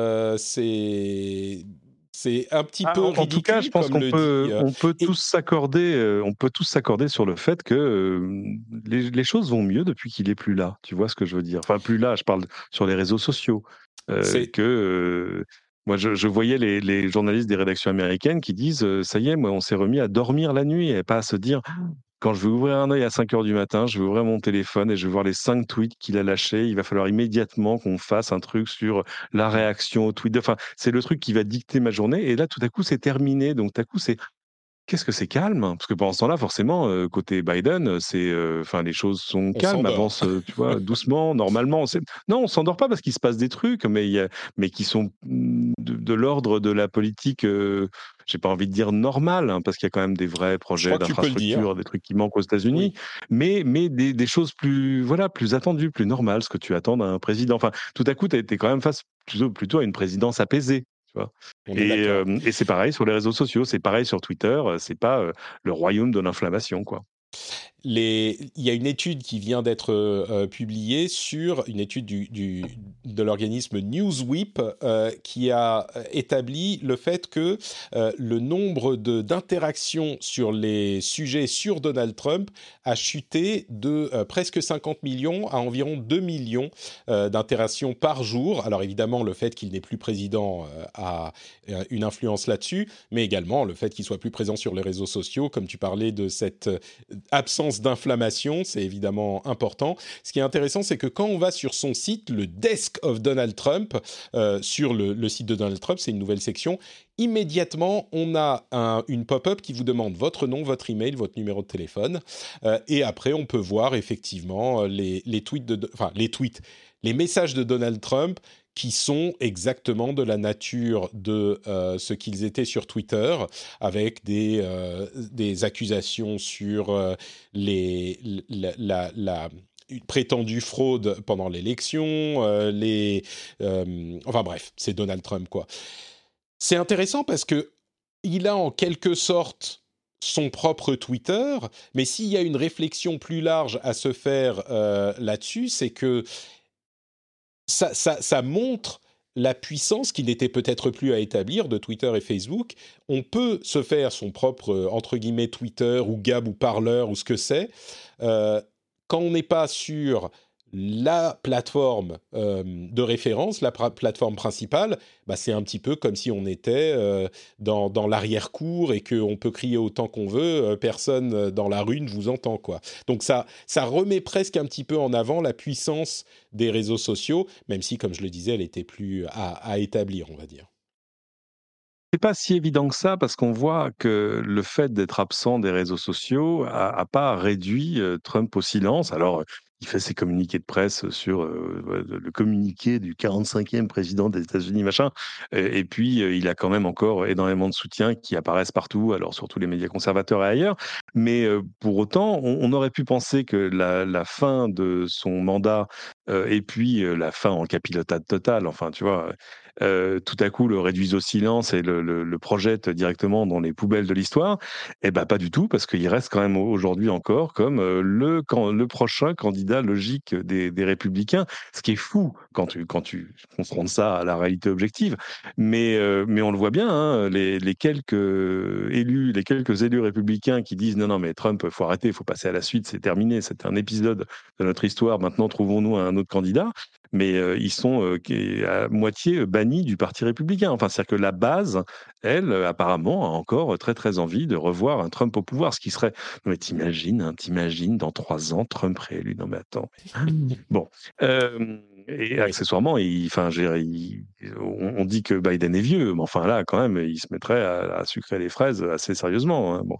c'est un petit peu ridicule. En tout cas, je pense on peut tous s'accorder sur le fait que les choses vont mieux depuis qu'il est plus là. Tu vois ce que je veux dire ? Enfin, plus là, je parle sur les réseaux sociaux. Moi, je voyais les journalistes des rédactions américaines qui disent ça y est, moi, on s'est remis à dormir la nuit et pas à se dire quand je vais ouvrir un œil à 5h du matin, je vais ouvrir mon téléphone et je vais voir les 5 tweets qu'il a lâchés. Il va falloir immédiatement qu'on fasse un truc sur la réaction aux tweets. Enfin, c'est le truc qui va dicter ma journée. Et là, tout à coup, c'est terminé. Donc, tout à coup, qu'est-ce que c'est calme ? Parce que pendant ce temps-là, forcément, côté Biden, les choses sont calmes, avancent, tu vois, doucement, normalement. Non, on s'endort pas parce qu'il se passe des trucs, mais qui sont de l'ordre de la politique. J'ai pas envie de dire normale, parce qu'il y a quand même des vrais projets d'infrastructure, des trucs qui manquent aux États-Unis, oui. mais des choses plus attendues, plus normales, ce que tu attends d'un président. Enfin, tout à coup, tu es quand même face plutôt à une présidence apaisée. Tu vois. Et c'est pareil sur les réseaux sociaux, c'est pareil sur Twitter, c'est pas le royaume de l'inflammation, quoi. Il y a une étude qui vient d'être publiée sur une étude de l'organisme Newsweek qui a établi le fait que le nombre d'interactions sur les sujets sur Donald Trump a chuté de presque 50 millions à environ 2 millions d'interactions par jour. Alors évidemment, le fait qu'il n'est plus président a une influence là-dessus, mais également le fait qu'il soit plus présent sur les réseaux sociaux, comme tu parlais de cette absence d'inflammation, c'est évidemment important. Ce qui est intéressant, c'est que quand on va sur son site, le Desk of Donald Trump, sur le site de Donald Trump, c'est une nouvelle section, immédiatement, on a une pop-up qui vous demande votre nom, votre email, votre numéro de téléphone, et après, on peut voir effectivement les messages de Donald Trump qui sont exactement de la nature de ce qu'ils étaient sur Twitter, avec des accusations sur la prétendue fraude pendant l'élection, enfin bref, c'est Donald Trump, quoi. C'est intéressant parce que il a en quelque sorte son propre Twitter, mais s'il y a une réflexion plus large à se faire là-dessus, c'est que ça montre la puissance qui n'était peut-être plus à établir de Twitter et Facebook. On peut se faire son propre, entre guillemets, Twitter ou Gab ou Parler ou ce que c'est. Quand on n'est pas sur la plateforme de référence, la plateforme principale, bah c'est un petit peu comme si on était dans l'arrière-cour et qu'on peut crier autant qu'on veut, personne dans la rue ne vous entend, quoi. Donc ça remet presque un petit peu en avant la puissance des réseaux sociaux, même si, comme je le disais, elle était plus à établir, on va dire. C'est pas si évident que ça parce qu'on voit que le fait d'être absent des réseaux sociaux a pas réduit, Trump au silence. Alors, il fait ses communiqués de presse sur, ouais, le communiqué du 45e président des États-Unis, machin, et puis, il a quand même encore énormément de soutiens qui apparaissent partout, alors surtout les médias conservateurs et ailleurs. Mais, pour autant, on aurait pu penser que la fin de son mandat, et puis, la fin en capilotade totale, enfin, tu vois? Tout à coup le réduisent au silence et le projettent directement dans les poubelles de l'histoire. Eh ben, pas du tout, parce qu'il reste quand même aujourd'hui encore comme, le prochain candidat logique des Républicains. Ce qui est fou quand tu confrontes ça à la réalité objective. Mais on le voit bien, hein, les quelques élus républicains qui disent: «Non, non, mais Trump, faut arrêter, il faut passer à la suite, c'est terminé, c'est un épisode de notre histoire, maintenant trouvons-nous un autre candidat». Mais ils sont à moitié bannis du Parti républicain. Enfin, c'est-à-dire que la base, elle, apparemment, a encore très, très envie de revoir un Trump au pouvoir, ce qui serait... Non mais t'imagines, hein, t'imagines dans 3 ans, Trump réélu. Non mais attends. Bon, et Oui. accessoirement, enfin, je veux dire, on dit que Biden est vieux, mais enfin là, quand même, il se mettrait à sucrer les fraises assez sérieusement, hein. Bon.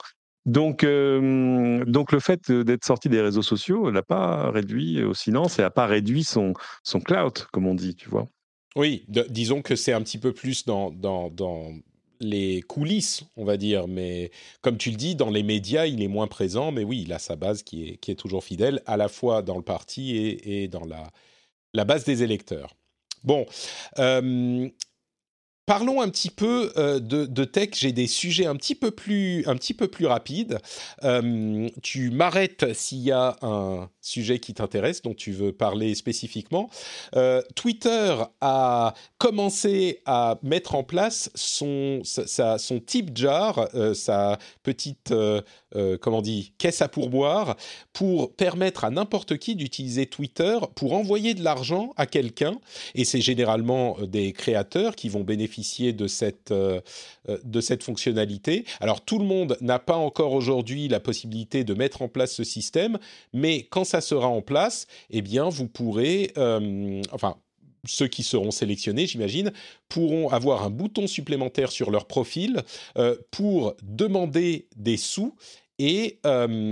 Donc le fait d'être sorti des réseaux sociaux l'a pas réduit au silence et a pas réduit son clout, comme on dit, tu vois? Oui, disons que c'est un petit peu plus dans les coulisses, on va dire, mais comme tu le dis, dans les médias, il est moins présent, mais oui, il a sa base qui est toujours fidèle, à la fois dans le parti et dans la base des électeurs. Bon, euh, parlons un petit peu de tech. J'ai des sujets un petit peu plus rapides. Tu m'arrêtes s'il y a un sujet qui t'intéresse, dont tu veux parler spécifiquement. Twitter a commencé à mettre en place son tip jar, sa petite comment on dit, caisse à pourboire, pour permettre à n'importe qui d'utiliser Twitter pour envoyer de l'argent à quelqu'un. Et c'est généralement des créateurs qui vont bénéficier de cette fonctionnalité. Alors, tout le monde n'a pas encore aujourd'hui la possibilité de mettre en place ce système, mais quand ça sera en place, eh bien, vous pourrez... enfin, ceux qui seront sélectionnés, j'imagine, pourront avoir un bouton supplémentaire sur leur profil pour demander des sous et...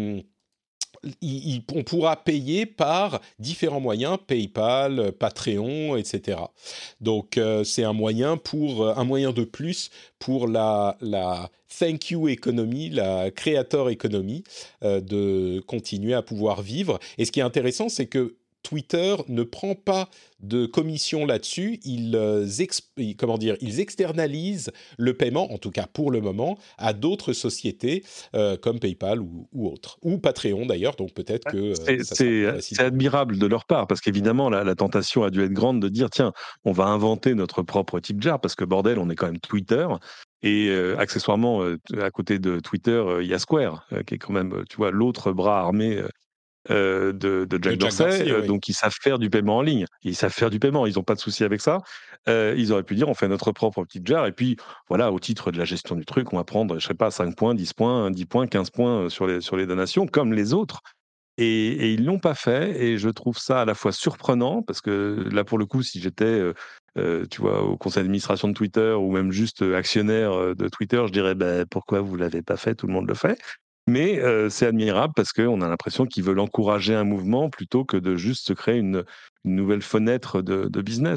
on pourra payer par différents moyens, PayPal, Patreon, etc. Donc c'est un moyen de plus pour la thank you economy, la creator economy, de continuer à pouvoir vivre. Et ce qui est intéressant, c'est que Twitter ne prend pas de commission là-dessus, ils externalisent le paiement, en tout cas pour le moment, à d'autres sociétés comme PayPal ou autres, ou Patreon d'ailleurs, donc peut-être que ça sera plus facile. C'est admirable de leur part, parce qu'évidemment, la tentation a dû être grande de dire, tiens, on va inventer notre propre tip jar, parce que bordel, on est quand même Twitter. Et accessoirement, à côté de Twitter, il y a Square, qui est quand même, tu vois, l'autre bras armé de Jack Dorsey, Oui. donc ils savent faire du paiement en ligne. Ils savent faire du paiement, ils n'ont pas de souci avec ça. Ils auraient pu dire, on fait notre propre petite jar, et puis voilà, au titre de la gestion du truc, on va prendre, je sais pas, 5 points, 10 points, 10 points, 15 points sur les donations, comme les autres. Et ils l'ont pas fait, et je trouve ça à la fois surprenant, parce que là, pour le coup, si j'étais, tu vois, au conseil d'administration de Twitter, ou même juste actionnaire de Twitter, je dirais, bah, pourquoi vous l'avez pas fait? Tout le monde le fait. Mais c'est admirable parce qu'on a l'impression qu'ils veulent encourager un mouvement plutôt que de juste se créer une nouvelle fenêtre de business.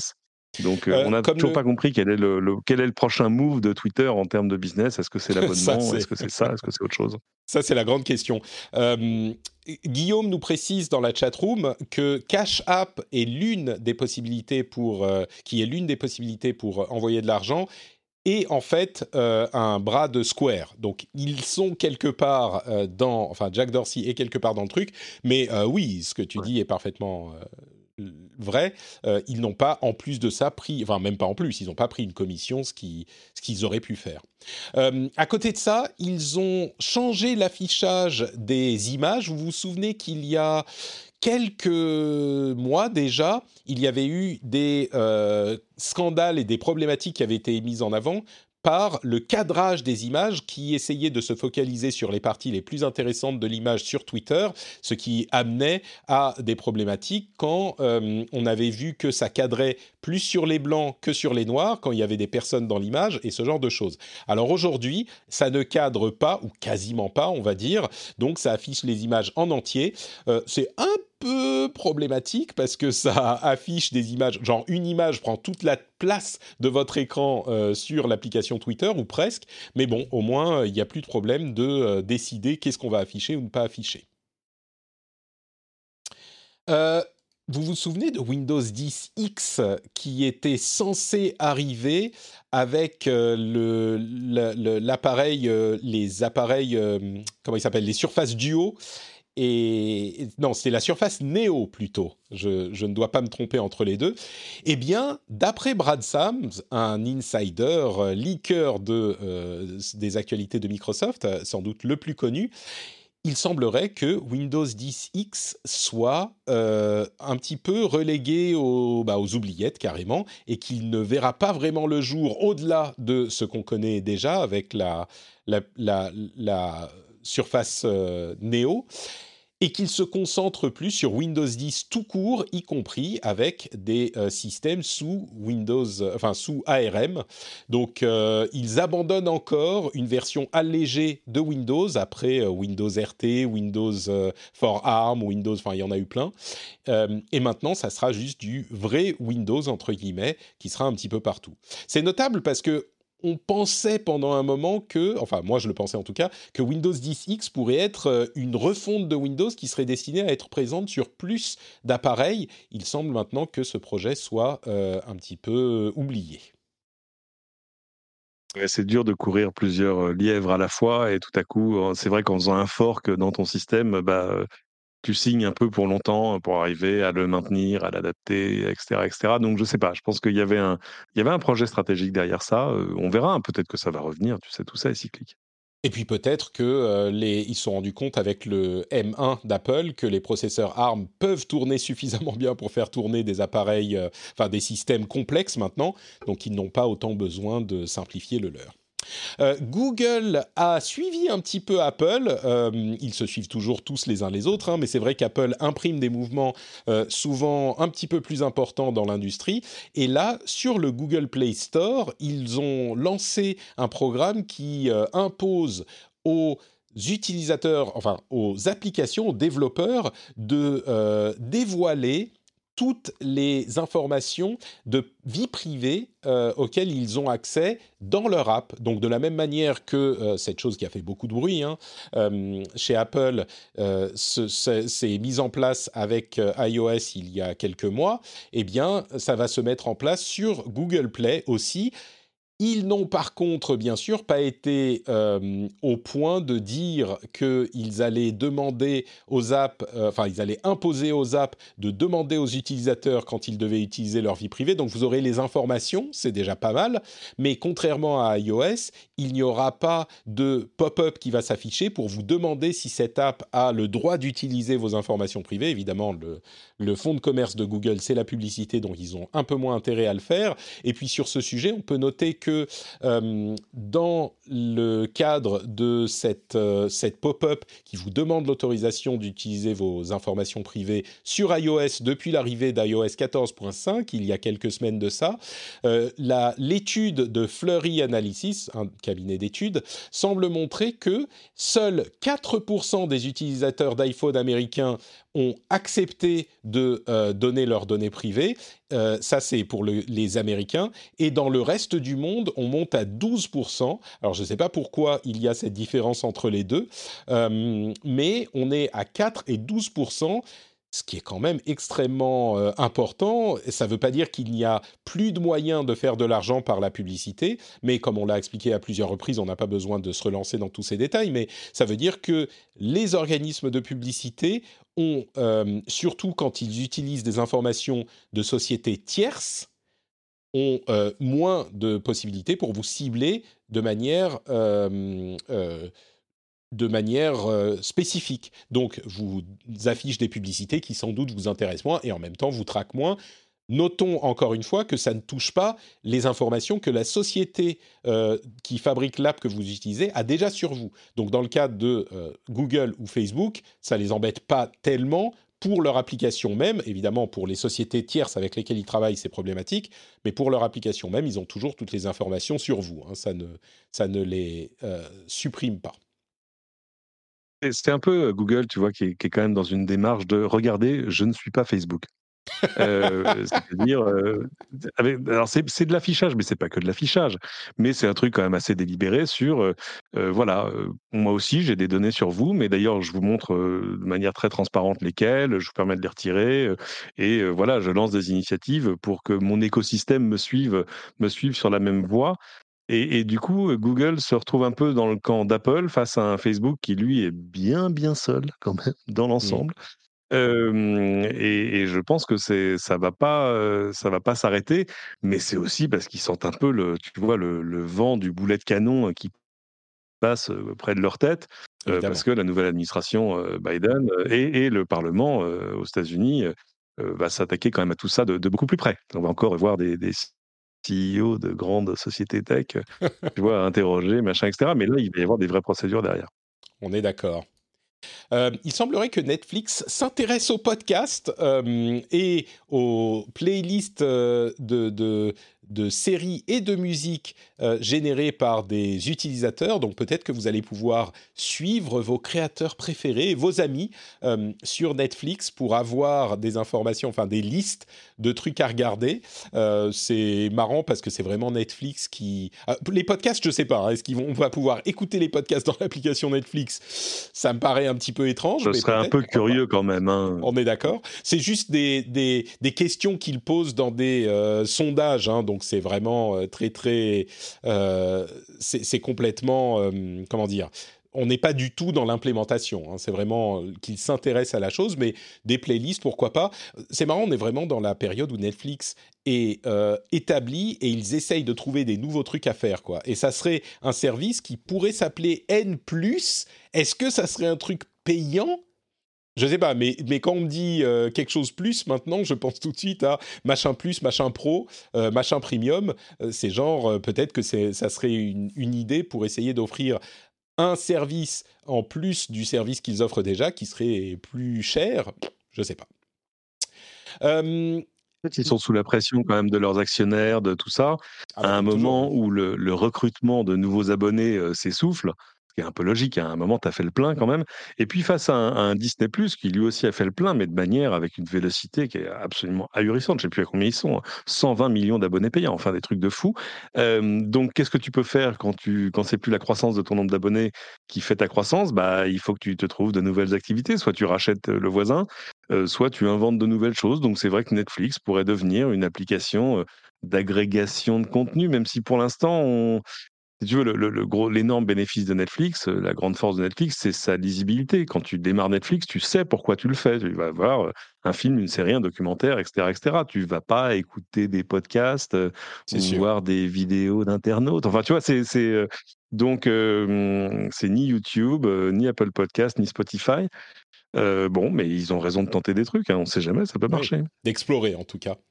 Donc, on n'a toujours pas compris quel est le prochain move de Twitter en termes de business. Est-ce que c'est l'abonnement ? Est-ce que c'est ça ? Est-ce que c'est autre chose ? Ça, c'est la grande question. Guillaume nous précise dans la chatroom que Cash App est l'une des possibilités pour envoyer de l'argent et en fait un bras de Square. Donc, ils sont quelque part Jack Dorsey est quelque part dans le truc. Mais oui, ce que tu dis est parfaitement... vrai, ils n'ont pas en plus de ça pris, enfin même pas en plus, ils n'ont pas pris une commission, ce qu'ils auraient pu faire. À côté de ça, ils ont changé l'affichage des images. Vous vous souvenez qu'il y a quelques mois déjà, il y avait eu des scandales et des problématiques qui avaient été mises en avant par le cadrage des images qui essayait de se focaliser sur les parties les plus intéressantes de l'image sur Twitter, ce qui amenait à des problématiques quand on avait vu que ça cadrait plus sur les blancs que sur les noirs, quand il y avait des personnes dans l'image et ce genre de choses. Alors aujourd'hui, ça ne cadre pas, ou quasiment pas, on va dire, donc ça affiche les images en entier. C'est un peu problématique parce que ça affiche des images, genre une image prend toute la place de votre écran sur l'application Twitter ou presque, mais bon, au moins il n'y a plus de problème de décider qu'est-ce qu'on va afficher ou ne pas afficher. Vous vous souvenez de Windows 10 X qui était censé arriver avec l'appareil, les appareils, comment il s'appelle, les Surface Duo. Et non, c'est la Surface Neo plutôt. Je ne dois pas me tromper entre les deux. Eh bien, d'après Brad Sams, un insider, leaker des actualités de Microsoft, sans doute le plus connu, il semblerait que Windows 10 X soit un petit peu relégué aux oubliettes carrément, et qu'il ne verra pas vraiment le jour au-delà de ce qu'on connaît déjà avec la Surface Neo, et qu'il se concentre plus sur Windows 10 tout court, y compris avec des systèmes sous ARM. Donc, ils abandonnent encore une version allégée de Windows après Windows RT, Windows for ARM, Windows, enfin, il y en a eu plein. Et maintenant, ça sera juste du vrai Windows, entre guillemets, qui sera un petit peu partout. C'est notable parce que on pensait pendant un moment enfin moi je le pensais en tout cas, que Windows 10 X pourrait être une refonte de Windows qui serait destinée à être présente sur plus d'appareils. Il semble maintenant que ce projet soit un petit peu oublié. Ouais, c'est dur de courir plusieurs lièvres à la fois et tout à coup, c'est vrai qu'en faisant un fork dans ton système, tu signes un peu pour longtemps pour arriver à le maintenir, à l'adapter, etc., etc. Donc je sais pas, je pense qu'il y avait un projet stratégique derrière ça. On verra, hein, peut-être que ça va revenir. Tu sais, tout ça est cyclique. Et puis peut-être que ils se sont rendus compte avec le M1 d'Apple que les processeurs ARM peuvent tourner suffisamment bien pour faire tourner des appareils, des systèmes complexes maintenant, donc ils n'ont pas autant besoin de simplifier le leur. Google a suivi un petit peu Apple, ils se suivent toujours tous les uns les autres, hein, mais c'est vrai qu'Apple imprime des mouvements souvent un petit peu plus importants dans l'industrie, et là, sur le Google Play Store, ils ont lancé un programme qui impose aux utilisateurs, aux applications, aux développeurs de dévoiler toutes les informations de vie privée auxquelles ils ont accès dans leur app. Donc de la même manière que cette chose qui a fait beaucoup de bruit chez Apple, c'est mis en place avec iOS il y a quelques mois, eh bien ça va se mettre en place sur Google Play aussi. Ils n'ont par contre, bien sûr, pas été au point de dire qu'ils allaient demander aux apps, ils allaient imposer aux apps de demander aux utilisateurs quand ils devaient utiliser leur vie privée. Donc vous aurez les informations, c'est déjà pas mal, mais contrairement à iOS, il n'y aura pas de pop-up qui va s'afficher pour vous demander si cette app a le droit d'utiliser vos informations privées. Évidemment, le fonds de commerce de Google, c'est la publicité, donc ils ont un peu moins intérêt à le faire. Et puis sur ce sujet, on peut noter que que dans le cadre de cette pop-up qui vous demande l'autorisation d'utiliser vos informations privées sur iOS depuis l'arrivée d'iOS 14.5, il y a quelques semaines de ça, l'étude de Flurry Analysis, un cabinet d'études, semble montrer que seuls 4% des utilisateurs d'iPhone américains ont accepté de donner leurs données privées. Ça, c'est pour les Américains. Et dans le reste du monde, on monte à 12%. Alors, je ne sais pas pourquoi il y a cette différence entre les deux, mais on est à 4 et 12%. Ce qui est quand même extrêmement important. Ça ne veut pas dire qu'il n'y a plus de moyens de faire de l'argent par la publicité, mais comme on l'a expliqué à plusieurs reprises, on n'a pas besoin de se relancer dans tous ces détails, mais ça veut dire que les organismes de publicité ont, surtout quand ils utilisent des informations de sociétés tierces, ont moins de possibilités pour vous cibler de manière spécifique. Donc, vous affiche des publicités qui sans doute vous intéressent moins et en même temps vous traquent moins. Notons encore une fois que ça ne touche pas les informations que la société qui fabrique l'app que vous utilisez a déjà sur vous. Donc, dans le cas de Google ou Facebook, ça ne les embête pas tellement pour leur application même. Évidemment, pour les sociétés tierces avec lesquelles ils travaillent, c'est problématique, mais pour leur application même, ils ont toujours toutes les informations sur vous. Hein. Ça ne les supprime pas. C'est un peu Google, tu vois, qui est quand même dans une démarche de «Regardez, je ne suis pas Facebook». C'est-à-dire, alors c'est de l'affichage, mais c'est pas que de l'affichage. Mais c'est un truc quand même assez délibéré sur, voilà, moi aussi j'ai des données sur vous, mais d'ailleurs je vous montre, de manière très transparente lesquelles, je vous permets de les retirer, et voilà, je lance des initiatives pour que mon écosystème me suive sur la même voie. Et du coup, Google se retrouve un peu dans le camp d'Apple face à un Facebook qui, lui, est bien seul quand même dans Mmh. l'ensemble. Et je pense que ça va pas s'arrêter, mais c'est aussi parce qu'ils sentent un peu tu vois, le vent du boulet de canon, qui passe, près de leur tête, parce Évidemment. que la nouvelle administration, Biden, et le parlement, aux États-Unis, va s'attaquer quand même à tout ça de beaucoup plus près. On va encore voir des CEO de grandes sociétés tech, tu vois, interroger, machin, et cetera. Mais là, il va y avoir des vraies procédures derrière. On est d'accord. Il semblerait que Netflix s'intéresse aux podcasts et aux playlists de séries et de musique générées par des utilisateurs. Donc peut-être que vous allez pouvoir suivre vos créateurs préférés, vos amis sur Netflix pour avoir des informations, enfin des listes de trucs à regarder. C'est marrant parce que c'est vraiment Netflix qui... les podcasts, je ne sais pas. Hein, est-ce qu'on va pouvoir écouter les podcasts dans l'application Netflix ? Ça me paraît un petit peu étrange. Je Mais serais un peu curieux quand même. Hein. On est d'accord. C'est juste des questions qu'ils posent dans des sondages. Hein, donc c'est vraiment très... c'est complètement... comment dire ? On n'est pas du tout dans l'implémentation. Hein, c'est vraiment qu'ils s'intéressent à la chose, mais des playlists, pourquoi pas. C'est marrant, on est vraiment dans la période où Netflix est établi et ils essayent de trouver des nouveaux trucs à faire, quoi. Et ça serait un service qui pourrait s'appeler N+. Est-ce que ça serait un truc payant ? Je sais pas, mais quand on me dit quelque chose plus, maintenant, je pense tout de suite à machin plus, machin pro, machin premium. C'est genre, peut-être que ça serait une idée pour essayer d'offrir un service en plus du service qu'ils offrent déjà, qui serait plus cher. Je sais pas. En fait, ils sont sous la pression quand même de leurs actionnaires, de tout ça, Ah à bah, un comme toujours. moment où le recrutement de nouveaux abonnés s'essouffle, ce qui est un peu logique. À un moment, tu as fait le plein quand même. Et puis face à un Disney+, qui lui aussi a fait le plein, mais de manière avec une vélocité qui est absolument ahurissante. Je ne sais plus à combien ils sont, hein. 120 millions d'abonnés payants, enfin des trucs de fou. Donc, qu'est-ce que tu peux faire quand c'est plus la croissance de ton nombre d'abonnés qui fait ta croissance ? Bah, il faut que tu te trouves de nouvelles activités. Soit tu rachètes le voisin, soit tu inventes de nouvelles choses. Donc c'est vrai que Netflix pourrait devenir une application d'agrégation de contenu, même si pour l'instant, si tu veux, l'énorme bénéfice de Netflix, la grande force de Netflix, c'est sa lisibilité. Quand tu démarres Netflix, tu sais pourquoi tu le fais. Tu vas voir un film, une série, un documentaire, etc., etc. Tu vas pas écouter des podcasts C'est ou sûr. voir des vidéos d'internautes. Enfin, tu vois, donc c'est ni YouTube, ni Apple Podcast, ni Spotify. Bon, mais ils ont raison de tenter des trucs, hein, on ne sait jamais, ça peut Oui, marcher. d'explorer en tout cas.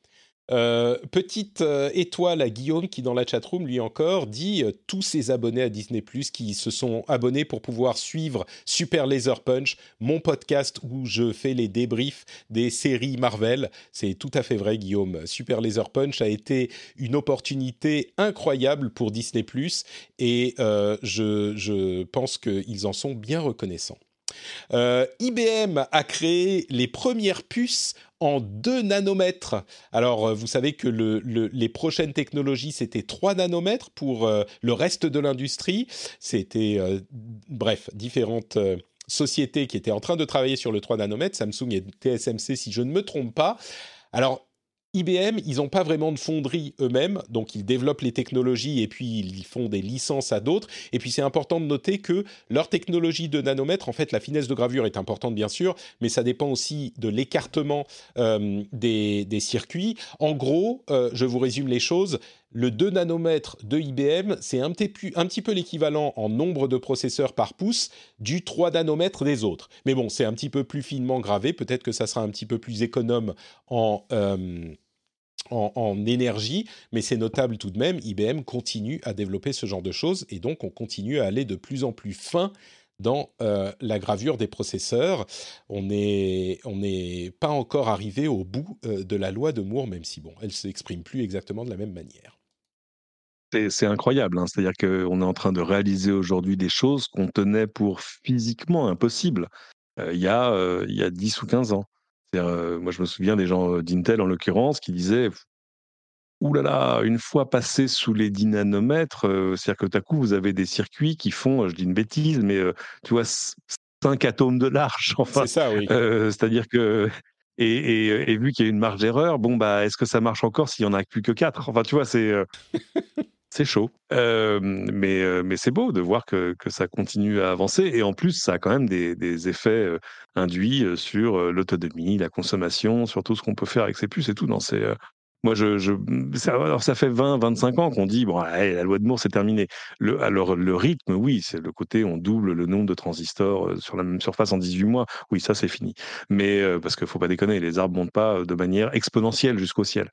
Petite étoile à Guillaume qui, dans la chatroom, lui encore, dit tous ses abonnés à Disney+, qui se sont abonnés pour pouvoir suivre Super Laser Punch, mon podcast où je fais les débriefs des séries Marvel. C'est tout à fait vrai, Guillaume. Super Laser Punch a été une opportunité incroyable pour Disney+, et je pense qu'ils en sont bien reconnaissants. IBM a créé les premières puces en 2 nanomètres. Alors, vous savez que les prochaines technologies, c'était 3 nanomètres pour le reste de l'industrie. C'était, bref, différentes sociétés qui étaient en train de travailler sur le 3 nanomètres, Samsung et TSMC, si je ne me trompe pas. Alors, IBM, ils n'ont pas vraiment de fonderie eux-mêmes, donc ils développent les technologies et puis ils font des licences à d'autres. Et puis c'est important de noter que leur technologie de nanomètre, en fait, la finesse de gravure est importante bien sûr, mais ça dépend aussi de l'écartement des circuits. En gros, je vous résume les choses. Le 2 nanomètres de IBM, c'est un petit peu l'équivalent en nombre de processeurs par pouce du 3 nanomètres des autres. Mais bon, c'est un petit peu plus finement gravé. Peut-être que ça sera un petit peu plus économe en énergie, mais c'est notable tout de même. IBM continue à développer ce genre de choses et donc on continue à aller de plus en plus fin dans la gravure des processeurs. On n'est pas encore arrivé au bout de la loi de Moore, même si bon, elle ne s'exprime plus exactement de la même manière. C'est incroyable, hein. C'est-à-dire qu'on est en train de réaliser aujourd'hui des choses qu'on tenait pour physiquement impossibles il y a 10 ou 15 ans. C'est-à-dire, moi, je me souviens des gens d'Intel, en l'occurrence, qui disaient: «Ouh là là, une fois passé sous les 10 nanomètres, c'est-à-dire que tout à coup, vous avez des circuits qui font, je dis une bêtise, mais tu vois, 5 atomes de large». C'est Enfin, ça, oui. c'est-à-dire que et vu qu'il y a une marge d'erreur, bon, bah, est-ce que ça marche encore s'il y en a plus que 4? Enfin, tu vois, c'est chaud, mais c'est beau de voir que ça continue à avancer et en plus, ça a quand même des effets, induits, sur, l'autonomie, la consommation, sur tout ce qu'on peut faire avec ces puces et tout. Non, moi ça alors ça fait 20-25 ans qu'on dit: «Bon allez, la loi de Moore, c'est terminé». Alors le rythme, oui, c'est le côté on double le nombre de transistors, sur la même surface en 18 mois. Oui, ça, c'est fini. Mais, parce qu'il faut pas déconner, les arbres montent pas, de manière exponentielle jusqu'au ciel.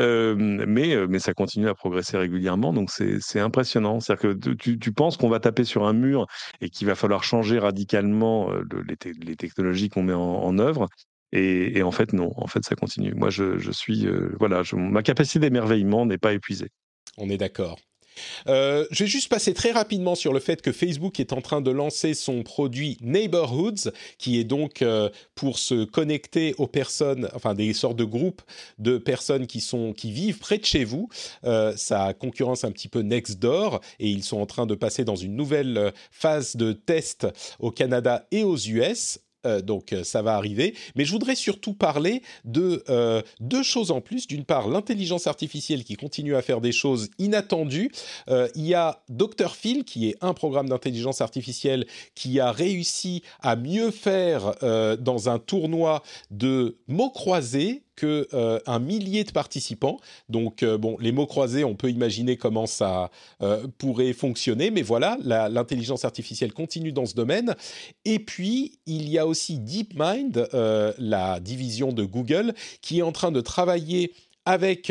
Mais ça continue à progresser régulièrement, donc c'est impressionnant. C'est-à-dire que tu penses qu'on va taper sur un mur et qu'il va falloir changer radicalement, les technologies qu'on met en œuvre et en fait non, en fait ça continue. Moi je suis, voilà, ma capacité d'émerveillement n'est pas épuisée. On est d'accord. Je vais juste passer très rapidement sur le fait que Facebook est en train de lancer son produit Neighborhoods, qui est donc pour se connecter aux personnes, enfin des sortes de groupes de personnes qui vivent près de chez vous. Ça concurrence un petit peu Nextdoor et ils sont en train de passer dans une nouvelle phase de test au Canada et aux US. Donc ça va arriver, mais je voudrais surtout parler de 2 choses en plus. D'une part, l'intelligence artificielle qui continue à faire des choses inattendues. Il y a Dr Phil, qui est un programme d'intelligence artificielle qui a réussi à mieux faire dans un tournoi de mots croisés que un millier de participants. Donc, bon, les mots croisés, on peut imaginer comment ça pourrait fonctionner, mais voilà, l'intelligence artificielle continue dans ce domaine. Et puis, il y a aussi DeepMind, la division de Google, qui est en train de travailler avec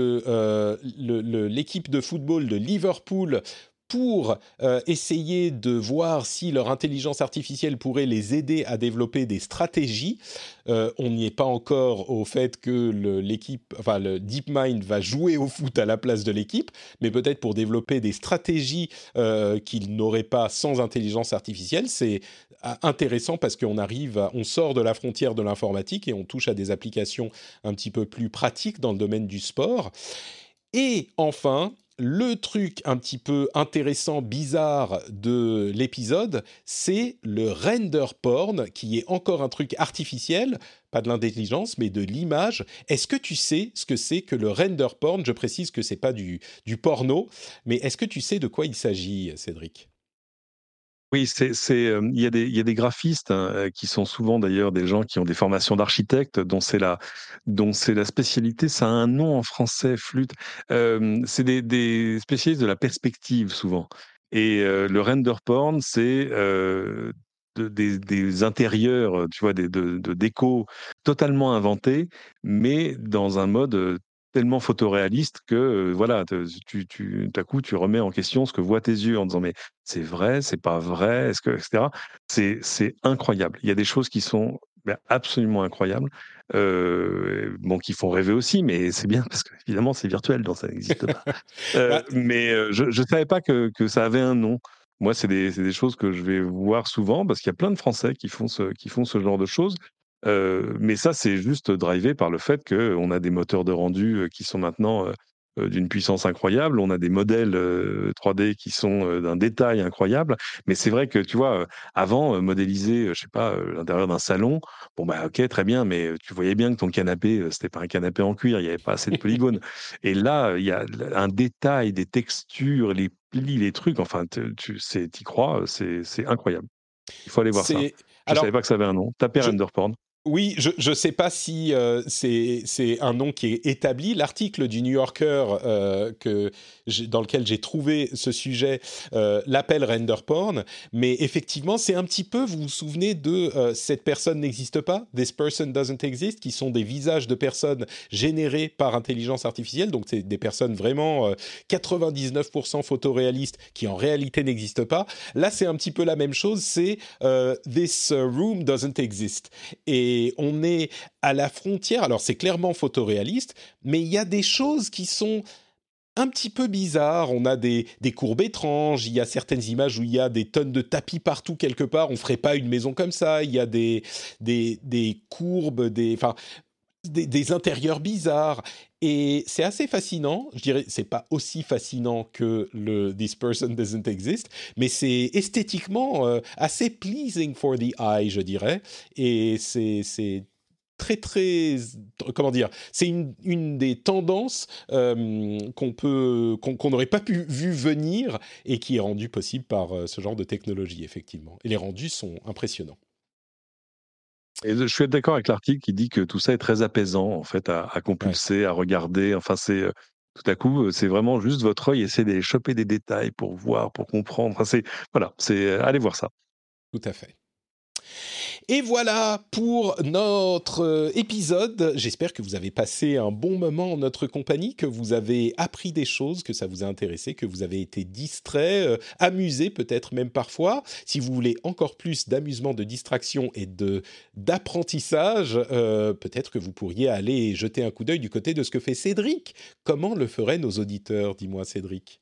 l'équipe de football de Liverpool pour essayer de voir si leur intelligence artificielle pourrait les aider à développer des stratégies. On n'y est pas encore au fait que le DeepMind va jouer au foot à la place de l'équipe, mais peut-être pour développer des stratégies qu'ils n'auraient pas sans intelligence artificielle. C'est intéressant parce qu'on sort de la frontière de l'informatique et on touche à des applications un petit peu plus pratiques dans le domaine du sport. Et enfin, le truc un petit peu intéressant, bizarre de l'épisode, c'est le render porn, qui est encore un truc artificiel, pas de l'intelligence, mais de l'image. Est-ce que tu sais ce que c'est que le render porn? Je précise que c'est pas du porno, mais est-ce que tu sais de quoi il s'agit, Cédric? Oui, il y a des graphistes, hein, qui sont souvent d'ailleurs des gens qui ont des formations d'architectes, dont c'est la spécialité. Ça a un nom en français, flûte. C'est des spécialistes de la perspective souvent. Et le render porn, c'est des intérieurs, tu vois, de déco totalement inventés, mais dans un mode tellement photoréaliste que voilà, d'un coup, tu remets en question ce que voient tes yeux en disant mais c'est vrai, c'est pas vrai, est-ce que, etc. C'est incroyable. Il y a des choses qui sont absolument incroyables, bon, qui font rêver aussi, mais c'est bien parce que évidemment c'est virtuel, donc ça n'existe pas. Bah, Mais je ne savais pas que ça avait un nom. Moi, c'est des choses que je vais voir souvent parce qu'il y a plein de Français qui font ce genre de choses. Mais ça, c'est juste drivé par le fait qu'on a des moteurs de rendu qui sont maintenant d'une puissance incroyable. On a des modèles 3D qui sont d'un détail incroyable. Mais c'est vrai que, tu vois, avant, modéliser, je sais pas, l'intérieur d'un salon, bon, bah, ok, très bien, mais tu voyais bien que ton canapé, c'était pas un canapé en cuir, il n'y avait pas assez de polygones. Et là, il y a un détail, des textures, les plis, les trucs, enfin, t'y crois, c'est incroyable. Il faut aller voir ça. c'est Je savais alors pas que ça avait un nom. Tapez je render porn. Oui, je ne sais pas si c'est un nom qui est établi. L'article du New Yorker dans lequel j'ai trouvé ce sujet l'appelle render porn, mais effectivement, c'est un petit peu, vous vous souvenez de cette personne n'existe pas, this person doesn't exist, qui sont des visages de personnes générés par intelligence artificielle, donc c'est des personnes vraiment 99% photoréalistes qui en réalité n'existent pas. Là, c'est un petit peu la même chose, c'est this room doesn't exist. Et on est à la frontière, alors c'est clairement photoréaliste, mais il y a des choses qui sont un petit peu bizarres. On a des courbes étranges, il y a certaines images où il y a des tonnes de tapis partout quelque part, on ne ferait pas une maison comme ça, il y a des courbes, des intérieurs bizarres. Et c'est assez fascinant, je dirais, c'est pas aussi fascinant que le This Person Doesn't Exist, mais c'est esthétiquement assez pleasing for the eye, je dirais. Et c'est très, très, comment dire, c'est une des tendances qu'on n'aurait pas vu venir et qui est rendue possible par ce genre de technologie, effectivement. Et les rendus sont impressionnants. Et je suis d'accord avec l'article qui dit que tout ça est très apaisant, en fait, à Ouais, compulser, à regarder. Enfin, tout à coup, c'est vraiment juste votre œil essaie d'aller choper des détails pour voir, pour comprendre. Enfin, voilà, allez voir ça. tout à fait. Et voilà pour notre épisode. J'espère que vous avez passé un bon moment en notre compagnie, que vous avez appris des choses, que ça vous a intéressé, que vous avez été distrait, amusé peut-être même parfois. Si vous voulez encore plus d'amusement, de distraction et d'apprentissage, peut-être que vous pourriez aller jeter un coup d'œil du côté de ce que fait Cédric. Comment le feraient nos auditeurs, dis-moi Cédric?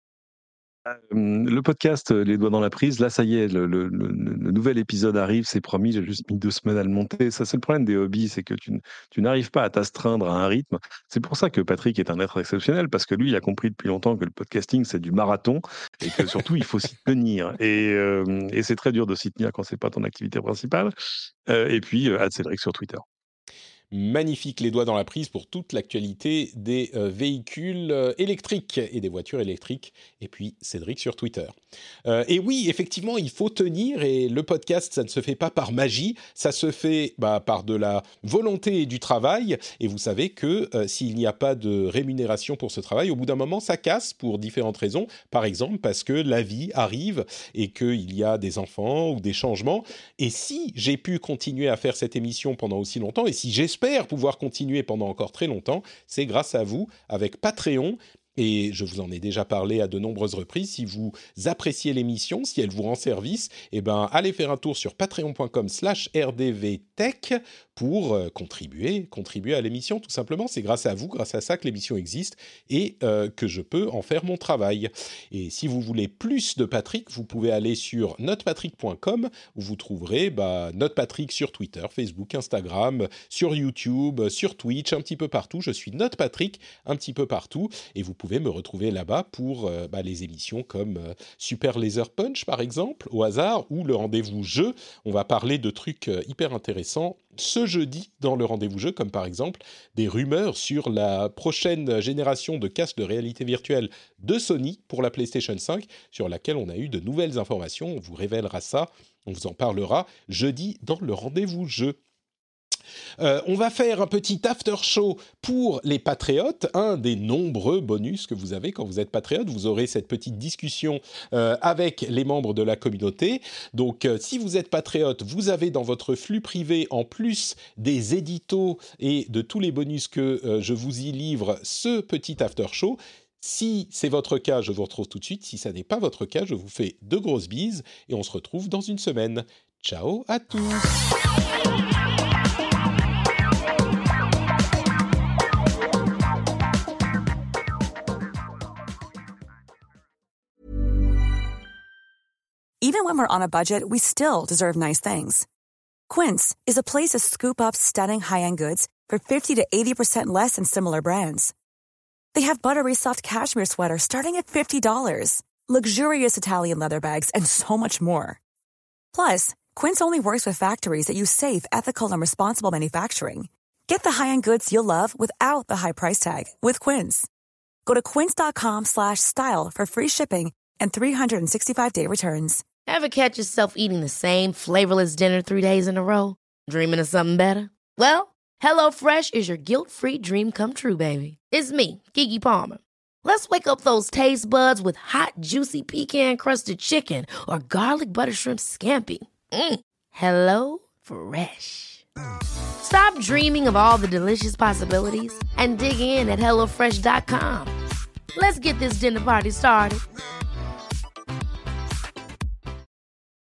Le podcast Les Doigts dans la prise, là, ça y est, le nouvel épisode arrive, c'est promis, j'ai juste mis 2 semaines à le monter. Ça, c'est le problème des hobbies, c'est que tu n'arrives pas à t'astreindre à un rythme. C'est pour ça que Patrick est un être exceptionnel, parce que lui, il a compris depuis longtemps que le podcasting, c'est du marathon, et que surtout, il faut s'y tenir. Et c'est très dur de s'y tenir quand c'est pas ton activité principale. Et puis, Cédric sur Twitter. Magnifique, les doigts dans la prise pour toute l'actualité des véhicules électriques et des voitures électriques. Et puis Cédric sur Twitter. Et oui, effectivement, il faut tenir. Et le podcast, ça ne se fait pas par magie. Ça se fait par de la volonté et du travail. Et vous savez que s'il n'y a pas de rémunération pour ce travail, au bout d'un moment, ça casse pour différentes raisons. Par exemple, parce que la vie arrive et qu'il y a des enfants ou des changements. Et si j'ai pu continuer à faire cette émission pendant aussi longtemps, et si j'espère pouvoir continuer pendant encore très longtemps, c'est grâce à vous, avec Patreon. Et je vous en ai déjà parlé à de nombreuses reprises. Si vous appréciez l'émission, si elle vous rend service, allez faire un tour sur patreon.com/rdvtech pour contribuer à l'émission, tout simplement. C'est grâce à vous, grâce à ça que l'émission existe et que je peux en faire mon travail. Et si vous voulez plus de Patrick, vous pouvez aller sur notepatrick.com où vous trouverez NotePatrick sur Twitter, Facebook, Instagram, sur YouTube, sur Twitch, un petit peu partout. Je suis NotePatrick un petit peu partout et vous pouvez me retrouver là-bas pour les émissions comme Super Laser Punch, par exemple, au hasard, ou le rendez-vous jeu. On va parler de trucs hyper intéressants ce jeudi dans le rendez-vous jeu, comme par exemple des rumeurs sur la prochaine génération de casques de réalité virtuelle de Sony pour la PlayStation 5, sur laquelle on a eu de nouvelles informations. On vous révélera ça, on vous en parlera jeudi dans le rendez-vous jeu. On va faire un petit after show pour les patriotes, un des nombreux bonus que vous avez quand vous êtes patriote. Vous aurez cette petite discussion avec les membres de la communauté. Donc, si vous êtes patriote, vous avez dans votre flux privé, en plus des éditos et de tous les bonus que je vous y livre, ce petit after show. Si c'est votre cas, je vous retrouve tout de suite. Si ça n'est pas votre cas, je vous fais de grosses bises et on se retrouve dans une semaine. Ciao à tous. Even when we're on a budget, we still deserve nice things. Quince is a place to scoop up stunning high-end goods for 50 to 80% less than similar brands. They have buttery soft cashmere sweaters starting at $50, luxurious Italian leather bags, and so much more. Plus, Quince only works with factories that use safe, ethical, and responsible manufacturing. Get the high-end goods you'll love without the high price tag with Quince. Go to quince.com/style for free shipping and 365-day returns. Ever catch yourself eating the same flavorless dinner 3 days in a row? Dreaming of something better? Well, HelloFresh is your guilt-free dream come true, baby. It's me, Keke Palmer. Let's wake up those taste buds with hot, juicy pecan-crusted chicken or garlic butter shrimp scampi. Hello Fresh. Stop dreaming of all the delicious possibilities and dig in at HelloFresh.com. Let's get this dinner party started.